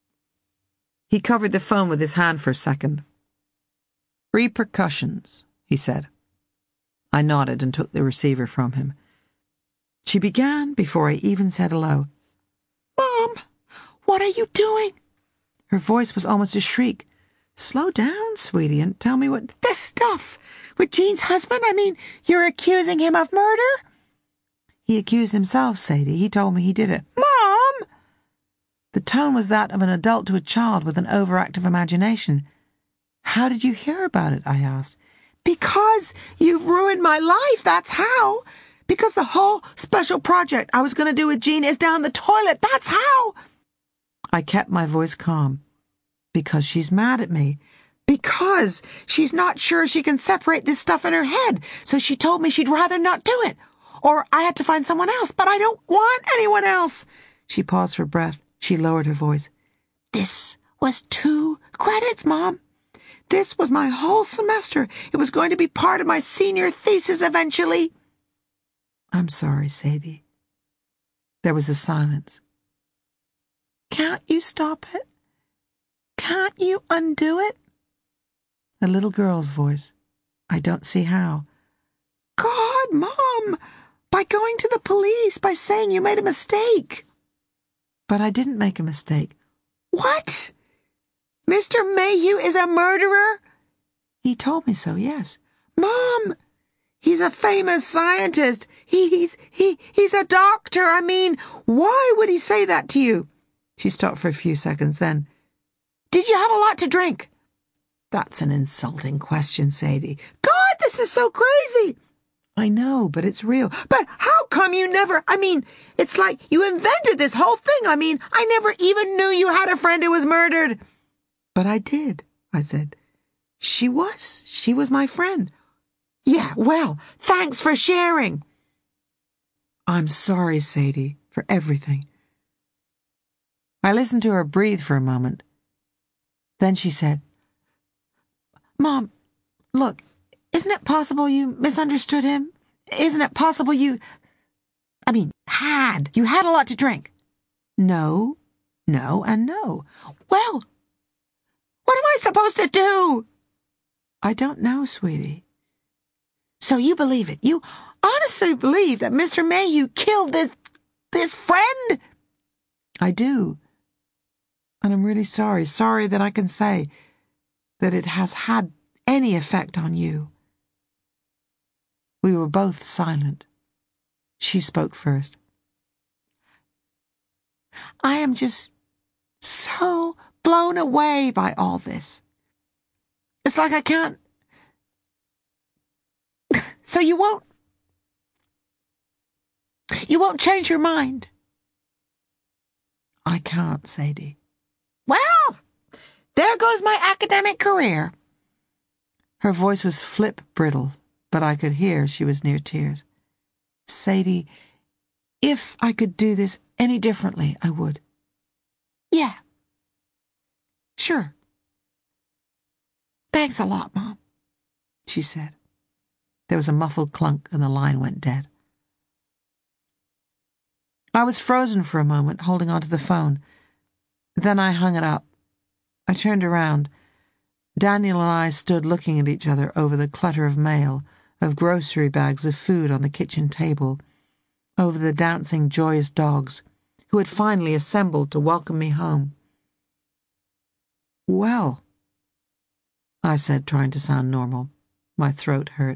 He covered the phone with his hand for a second. "Repercussions," he said. I nodded and took the receiver from him. She began before I even said hello. "Mom, what are you doing?" Her voice was almost a shriek. "Slow down, sweetie, and tell me what—" "This stuff with Jean's husband? I mean, you're accusing him of murder?" "He accused himself, Sadie. He told me he did it." "Mom!" The tone was that of an adult to a child with an overactive imagination. "How did you hear about it?" I asked. "Because you've ruined my life, that's how. Because the whole special project I was going to do with Jean is down the toilet, that's how." I kept my voice calm. "Because she's mad at me." "Because she's not sure she can separate this stuff in her head, so she told me she'd rather not do it. Or I had to find someone else, but I don't want anyone else." She paused for breath. She lowered her voice. "This was 2 credits, Mom. This was my whole semester. It was going to be part of my senior thesis eventually." "I'm sorry, Sadie." There was a silence. "Can't you stop it? Can't you undo it?" A little girl's voice. "I don't see how." "God, Mom! By going to the police, by saying you made a mistake." "But I didn't make a mistake." "What? Mr. Mayhew is a murderer?" "He told me so, yes." "Mom! He's a famous scientist. He's a doctor. I mean, why would he say that to you?" She stopped for a few seconds, then, "Did you have a lot to drink?" "That's an insulting question, Sadie." "God, this is so crazy." "I know, but it's real." "But how come you never— I mean, it's like you invented this whole thing. I mean, I never even knew you had a friend who was murdered." "But I did," I said. She was my friend." "Yeah, well, thanks for sharing." "I'm sorry, Sadie, for everything." I listened to her breathe for a moment. Then she said, "Mom, look, isn't it possible you misunderstood him? Isn't it possible you— you had a lot to drink?" No, and no." "Well, what am I supposed to do?" "I don't know, sweetie." "So you believe it? You honestly believe that Mr. Mayhew killed this friend?" "I do. And I'm really sorry that I can say that it has had any effect on you." We were both silent. She spoke first. "I am just so blown away by all this. It's like I can't— So you won't change your mind?" "I can't, Sadie." "Well, there goes my academic career." Her voice was flip-brittle, but I could hear she was near tears. "Sadie, if I could do this any differently, I would." "Yeah. Sure. Thanks a lot, Mom," she said. There was a muffled clunk and the line went dead. I was frozen for a moment, holding onto the phone. Then I hung it up. I turned around. Daniel and I stood looking at each other over the clutter of mail, of grocery bags of food on the kitchen table, over the dancing, joyous dogs, who had finally assembled to welcome me home. "Well," I said, trying to sound normal. My throat hurt.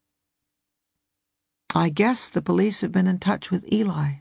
"I guess the police have been in touch with Eli."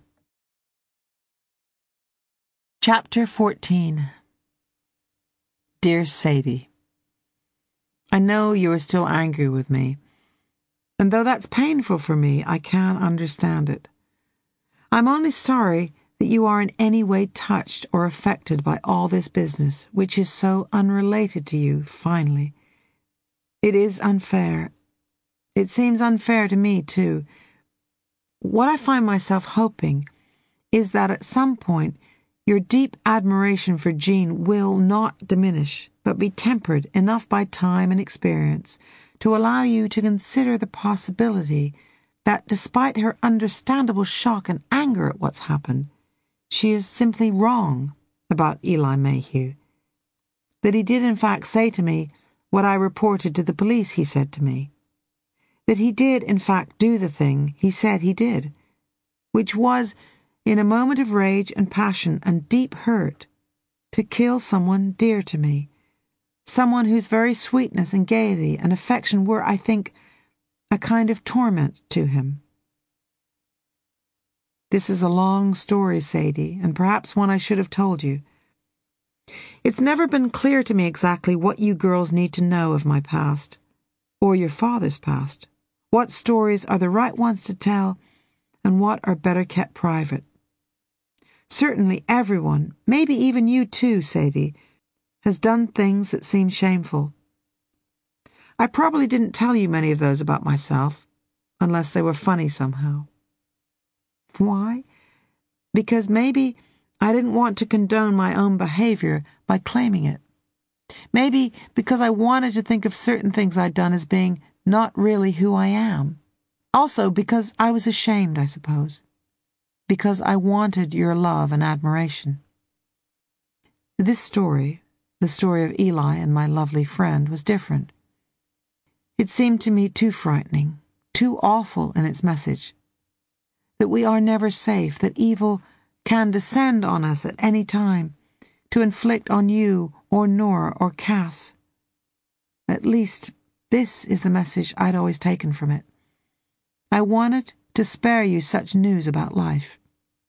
Chapter 14. Dear Sadie, I know you are still angry with me, and though that's painful for me, I can understand it. I'm only sorry that you are in any way touched or affected by all this business, which is so unrelated to you, finally. It is unfair. It seems unfair to me, too. What I find myself hoping is that at some point your deep admiration for Jean will not diminish, but be tempered enough by time and experience to allow you to consider the possibility that despite her understandable shock and anger at what's happened, she is simply wrong about Eli Mayhew. That he did in fact say to me what I reported to the police he said to me, that he did, in fact, do the thing he said he did, which was, in a moment of rage and passion and deep hurt, to kill someone dear to me, someone whose very sweetness and gaiety and affection were, I think, a kind of torment to him. This is a long story, Sadie, and perhaps one I should have told you. It's never been clear to me exactly what you girls need to know of my past, or your father's past, what stories are the right ones to tell, and what are better kept private. Certainly everyone, maybe even you too, Sadie, has done things that seem shameful. I probably didn't tell you many of those about myself, unless they were funny somehow. Why? Because maybe I didn't want to condone my own behavior by claiming it. Maybe because I wanted to think of certain things I'd done as being not really who I am. Also because I was ashamed, I suppose. Because I wanted your love and admiration. This story, the story of Eli and my lovely friend, was different. It seemed to me too frightening, too awful in its message. That we are never safe, that evil can descend on us at any time, to inflict on you or Nora or Cass. At least, this is the message I'd always taken from it. I wanted to spare you such news about life.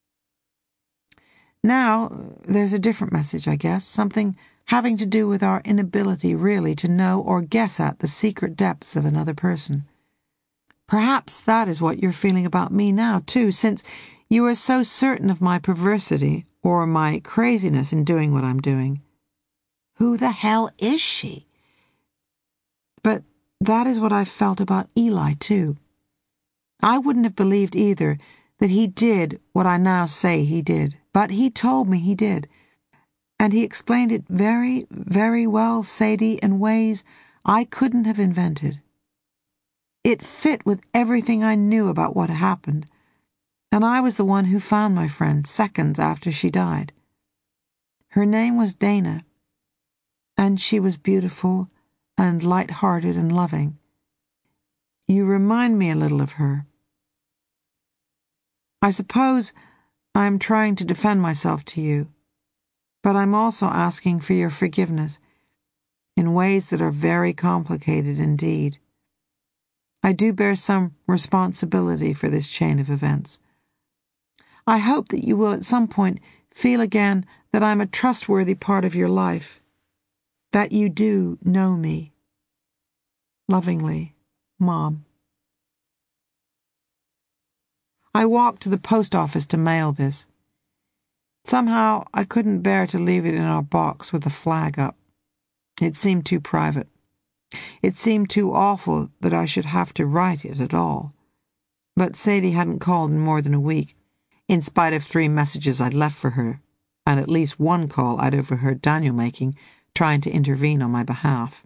Now, there's a different message, I guess, something having to do with our inability really to know or guess at the secret depths of another person. Perhaps that is what you're feeling about me now, too, since you are so certain of my perversity or my craziness in doing what I'm doing. Who the hell is she? But that is what I've felt about Eli, too. I wouldn't have believed either that he did what I now say he did, but he told me he did. And he explained it very, very well, Sadie, in ways I couldn't have invented. It fit with everything I knew about what had happened, and I was the one who found my friend seconds after she died. Her name was Dana, and she was beautiful and light-hearted and loving. You remind me a little of her. I suppose I'm trying to defend myself to you, but I'm also asking for your forgiveness in ways that are very complicated indeed. I do bear some responsibility for this chain of events. I hope that you will at some point feel again that I'm a trustworthy part of your life, that you do know me. Lovingly, Mom. I walked to the post office to mail this. Somehow I couldn't bear to leave it in our box with the flag up. It seemed too private. It seemed too awful that I should have to write it at all. But Sadie hadn't called in more than a week, in spite of 3 messages I'd left for her, and at least 1 call I'd overheard Daniel making, trying to intervene on my behalf.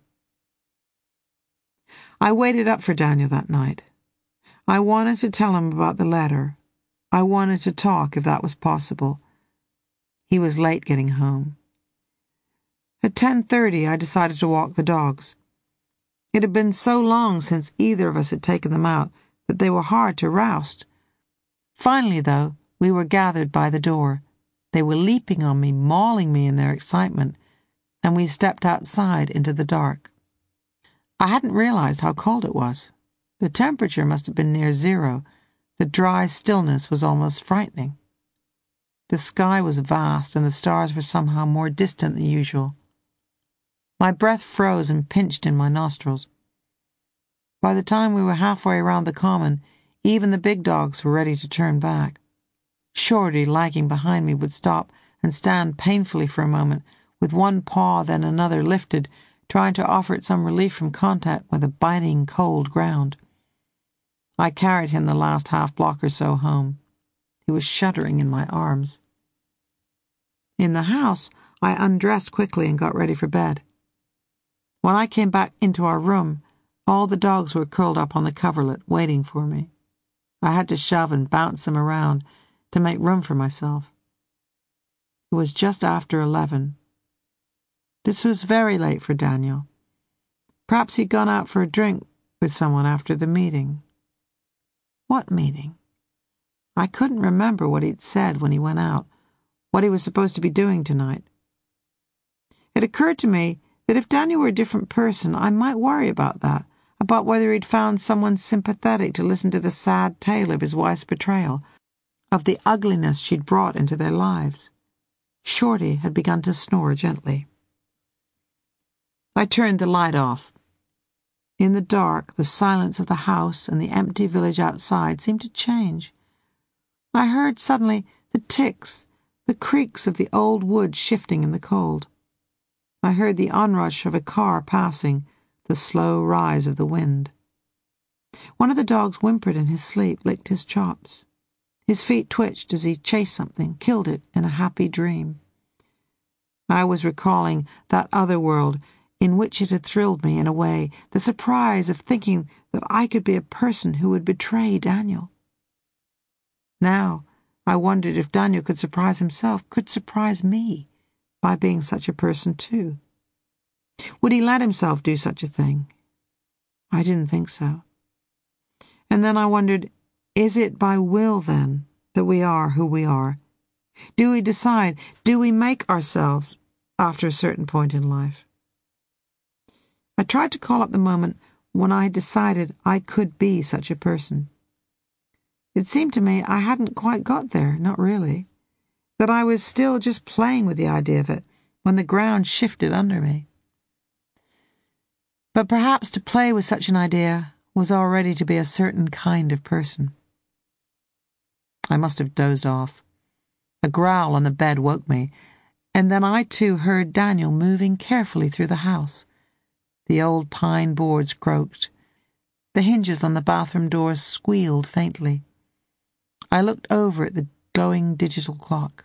I waited up for Daniel that night. I wanted to tell him about the letter. I wanted to talk, if that was possible. He was late getting home. At 10:30, I decided to walk the dogs. It had been so long since either of us had taken them out that they were hard to roust. Finally, though, we were gathered by the door. They were leaping on me, mauling me in their excitement, and we stepped outside into the dark. I hadn't realized how cold it was. The temperature must have been near 0. The dry stillness was almost frightening. The sky was vast, and the stars were somehow more distant than usual. My breath froze and pinched in my nostrils. By the time we were halfway around the common, even the big dogs were ready to turn back. Shorty, lagging behind me, would stop and stand painfully for a moment, with one paw then another lifted, trying to offer it some relief from contact with the biting, cold ground. I carried him the last half-block or so home. He was shuddering in my arms. In the house, I undressed quickly and got ready for bed. When I came back into our room, all the dogs were curled up on the coverlet, waiting for me. I had to shove and bounce them around to make room for myself. It was just after 11. This was very late for Daniel. Perhaps he'd gone out for a drink with someone after the meeting. What meeting? I couldn't remember what he'd said when he went out, what he was supposed to be doing tonight. It occurred to me that if Daniel were a different person, I might worry about that, about whether he'd found someone sympathetic to listen to the sad tale of his wife's betrayal, of the ugliness she'd brought into their lives. Shorty had begun to snore gently. I turned the light off. In the dark, the silence of the house and the empty village outside seemed to change. I heard suddenly the ticks, the creaks of the old wood shifting in the cold. I heard the onrush of a car passing, the slow rise of the wind. One of the dogs whimpered in his sleep, licked his chops. His feet twitched as he chased something, killed it in a happy dream. I was recalling that other world in which it had thrilled me in a way, the surprise of thinking that I could be a person who would betray Daniel. Now, I wondered if Daniel could surprise himself, could surprise me, by being such a person too. Would he let himself do such a thing? I didn't think so. And then I wondered, is it by will, then, that we are who we are? Do we decide, do we make ourselves after a certain point in life? I tried to call up the moment when I decided I could be such a person. It seemed to me I hadn't quite got there, not really, that I was still just playing with the idea of it when the ground shifted under me. But perhaps to play with such an idea was already to be a certain kind of person. I must have dozed off. A growl on the bed woke me, and then I too heard Daniel moving carefully through the house. The old pine boards croaked. The hinges on the bathroom doors squealed faintly. I looked over at the glowing digital clock.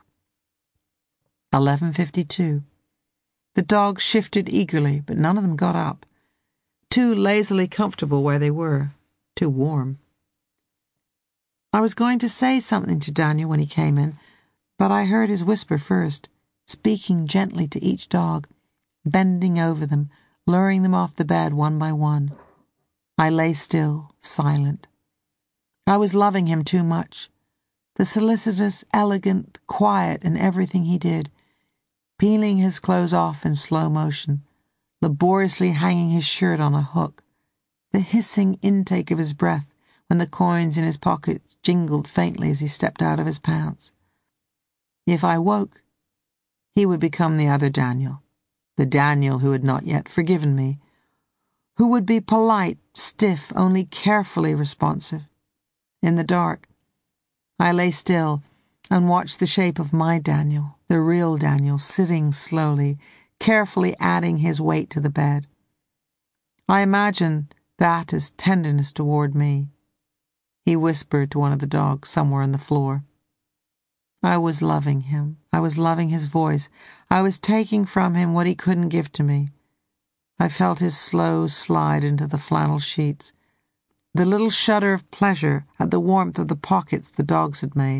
11:52. The dogs shifted eagerly, but none of them got up. Too lazily comfortable where they were, too warm. I was going to say something to Daniel when he came in, but I heard his whisper first, speaking gently to each dog, bending over them, luring them off the bed one by one. I lay still, silent. I was loving him too much. The solicitous, elegant, quiet in everything he did, peeling his clothes off in slow motion, laboriously hanging his shirt on a hook, the hissing intake of his breath when the coins in his pockets jingled faintly as he stepped out of his pants. If I woke, he would become the other Daniel, the Daniel who had not yet forgiven me, who would be polite, stiff, only carefully responsive. In the dark, I lay still and watched the shape of my Daniel, the real Daniel, sitting slowly, carefully adding his weight to the bed. I imagined that as tenderness toward me. He whispered to one of the dogs somewhere on the floor. I was loving him. I was loving his voice. I was taking from him what he couldn't give to me. I felt his slow slide into the flannel sheets, the little shudder of pleasure at the warmth of the pockets the dogs had made.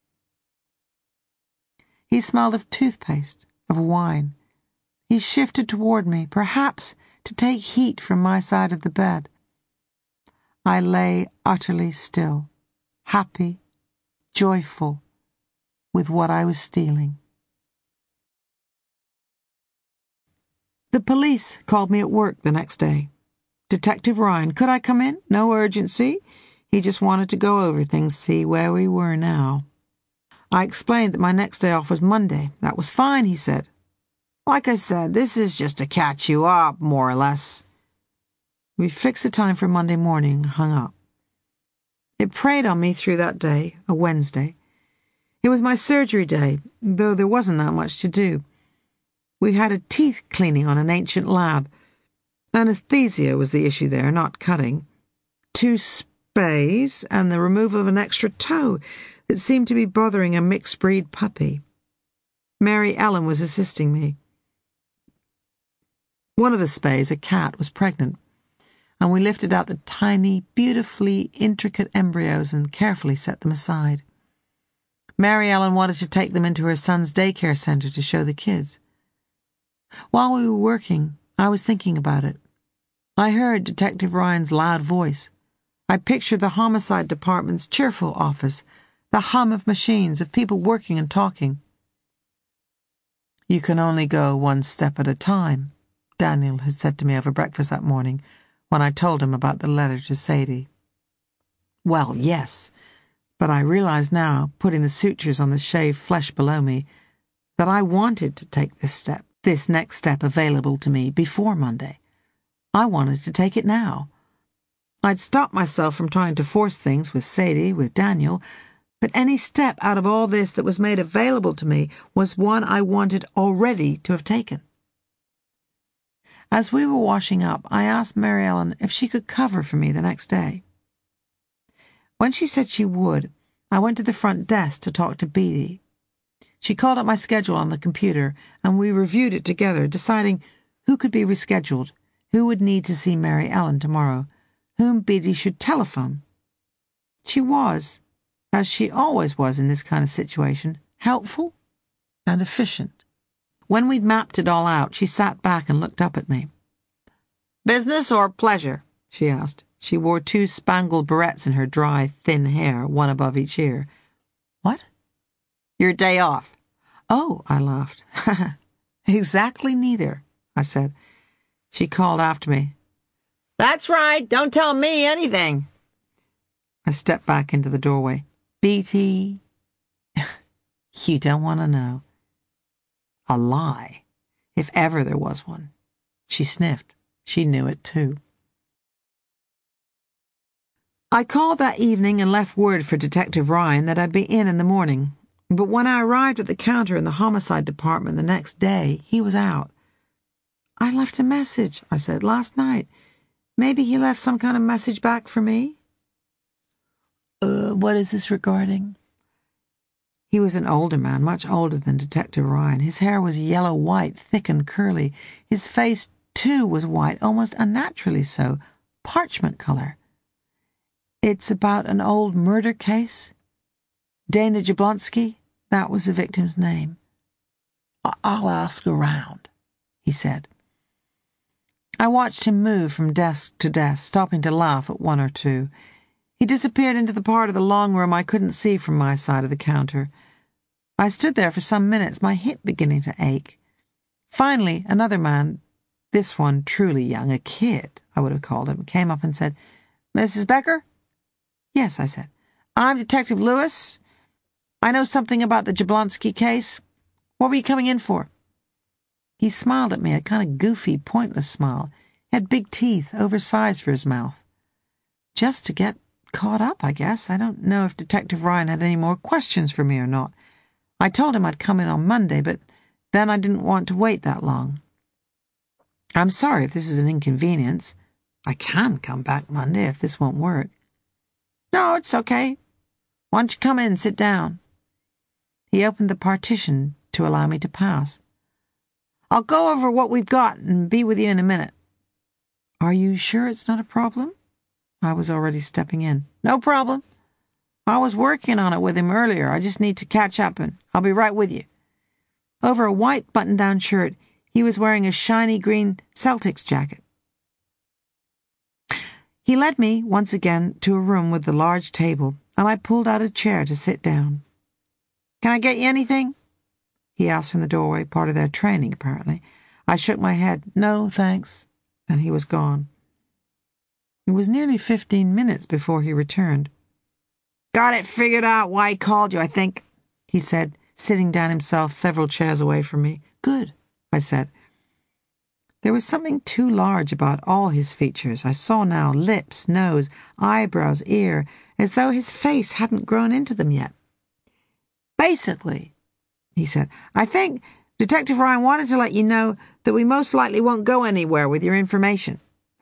He smelled of toothpaste, of wine. He shifted toward me, perhaps to take heat from my side of the bed. I lay utterly still, happy, joyful, with what I was stealing. The police called me at work the next day. Detective Ryan, could I come in? No urgency. He just wanted to go over things, see where we were now. I explained that my next day off was Monday. That was fine, he said. Like I said, this is just to catch you up, more or less. We fixed a time for Monday morning and hung up. It preyed on me through that day, a Wednesday. It was my surgery day, though there wasn't that much to do. We had a teeth cleaning on an ancient lab. Anesthesia was the issue there, not cutting. 2 spays and the removal of an extra toe that seemed to be bothering a mixed-breed puppy. Mary Ellen was assisting me. One of the spays, a cat, was pregnant, and we lifted out the tiny, beautifully intricate embryos and carefully set them aside. Mary Ellen wanted to take them into her son's daycare center to show the kids. While we were working, I was thinking about it. I heard Detective Ryan's loud voice. I pictured the homicide department's cheerful office, the hum of machines, of people working and talking. "You can only go one step at a time," Daniel had said to me over breakfast that morning when I told him about the letter to Sadie. Well, yes, but I realized now, putting the sutures on the shaved flesh below me, that I wanted to take this next step available to me before Monday. I wanted to take it now. I'd stopped myself from trying to force things with Sadie, with Daniel, but any step out of all this that was made available to me was one I wanted already to have taken. As we were washing up, I asked Mary Ellen if she could cover for me the next day. When she said she would, I went to the front desk to talk to Beatty. She called up my schedule on the computer, and we reviewed it together, deciding who could be rescheduled, who would need to see Mary Ellen tomorrow, whom Beatty should telephone. She was, as she always was in this kind of situation, helpful and efficient. When we'd mapped it all out, she sat back and looked up at me. "Business or pleasure?" she asked. She wore 2 spangled barrettes in her dry, thin hair, one above each ear. "What?" "Your day off." "Oh," I laughed. "Exactly neither," I said. She called after me. "That's right, don't tell me anything." I stepped back into the doorway. "Beatty, you don't want to know. A lie, if ever there was one." She sniffed. She knew it, too. I called that evening and left word for Detective Ryan that I'd be in the morning, but when I arrived at the counter in the homicide department the next day, he was out. "I left a message," I said, "last night. Maybe he left some kind of message back for me?" What is this regarding?" He was an older man, much older than Detective Ryan. His hair was yellow-white, thick and curly. His face, too, was white, almost unnaturally so, parchment color. "It's about an old murder case. Dana Jablonski, that was the victim's name." "I'll ask around," he said. I watched him move from desk to desk, stopping to laugh at one or two. He disappeared into the part of the long room I couldn't see from my side of the counter. I stood there for some minutes, my hip beginning to ache. Finally, another man, this one truly young, a kid, I would have called him, came up and said, "Mrs. Becker?" "Yes," I said. "I'm Detective Lewis. I know something about the Jablonski case. What were you coming in for?" He smiled at me, a kind of goofy, pointless smile. He had big teeth, oversized for his mouth. Just to get caught up, I guess. I don't know if Detective Ryan had any more questions for me or not. I told him I'd come in on Monday, but then I didn't want to wait that long. "I'm sorry if this is an inconvenience. I can come back Monday if this won't work." "No, it's okay. Why don't you come in and sit down?" He opened the partition to allow me to pass. "I'll go over what we've got and be with you in a minute." "Are you sure it's not a problem?" I was already stepping in. "No problem. I was working on it with him earlier. I just need to catch up, and I'll be right with you." Over a white button-down shirt, he was wearing a shiny green Celtics jacket. He led me, once again, to a room with the large table, and I pulled out a chair to sit down. "Can I get you anything?" he asked from the doorway, part of their training, apparently. I shook my head. "No, thanks," and he was gone. It was nearly 15 minutes before he returned. "Got it figured out why he called you, I think," he said, sitting down himself several chairs away from me. "Good," I said. There was something too large about all his features. I saw now lips, nose, eyebrows, ear, as though his face hadn't grown into them yet. "Basically," he said, "I think Detective Ryan wanted to let you know that we most likely won't go anywhere with your information."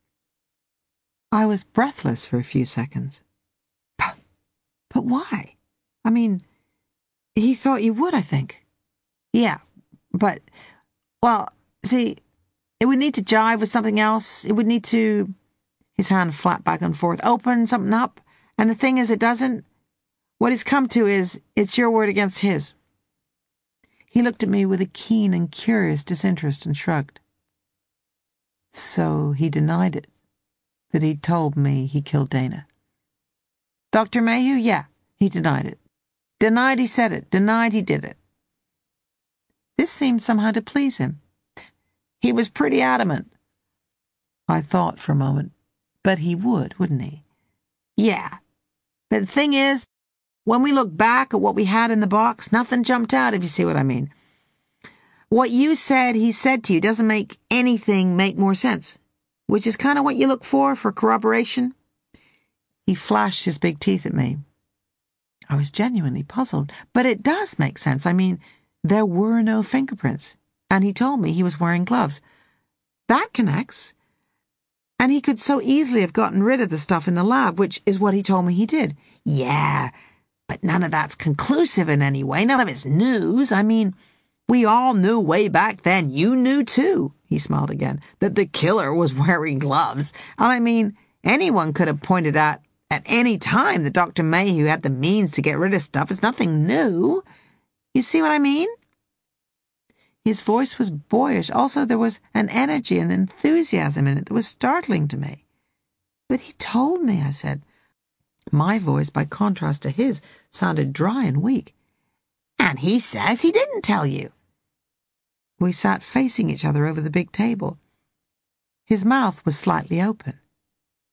I was breathless for a few seconds. But why? I mean, he thought you would, I think. "Yeah, but, well, see, it would need to jive with something else. It would need to," his hand flapped back and forth, "open something up. And the thing is, it doesn't. What it's come to is, it's your word against his." He looked at me with a keen and curious disinterest and shrugged. "So he denied it," that he'd told me he killed Dana. Dr. Mayhew, yeah, he denied it. Denied he said it, denied he did it. This seemed somehow to please him. He was pretty adamant. I thought for a moment, but he would, wouldn't he? Yeah. But the thing is, when we look back at what we had in the box, nothing jumped out, if you see what I mean. What you said he said to you doesn't make anything make more sense, which is kind of what you look for corroboration. He flashed his big teeth at me. I was genuinely puzzled, but it does make sense. I mean, there were no fingerprints, and he told me he was wearing gloves. That connects. And he could so easily have gotten rid of the stuff in the lab, which is what he told me he did. Yeah, but none of that's conclusive in any way. None of it's news. I mean, we all knew way back then, you knew too, he smiled again, that the killer was wearing gloves. I mean, anyone could have pointed out at any time that Dr. Mayhew had the means to get rid of stuff. It's nothing new. You see what I mean? His voice was boyish. Also, there was an energy and enthusiasm in it that was startling to me. But he told me, I said. My voice, by contrast to his, sounded dry and weak. And he says he didn't tell you. We sat facing each other over the big table. His mouth was slightly open.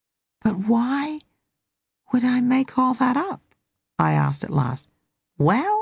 But why would I make all that up? I asked at last. Well,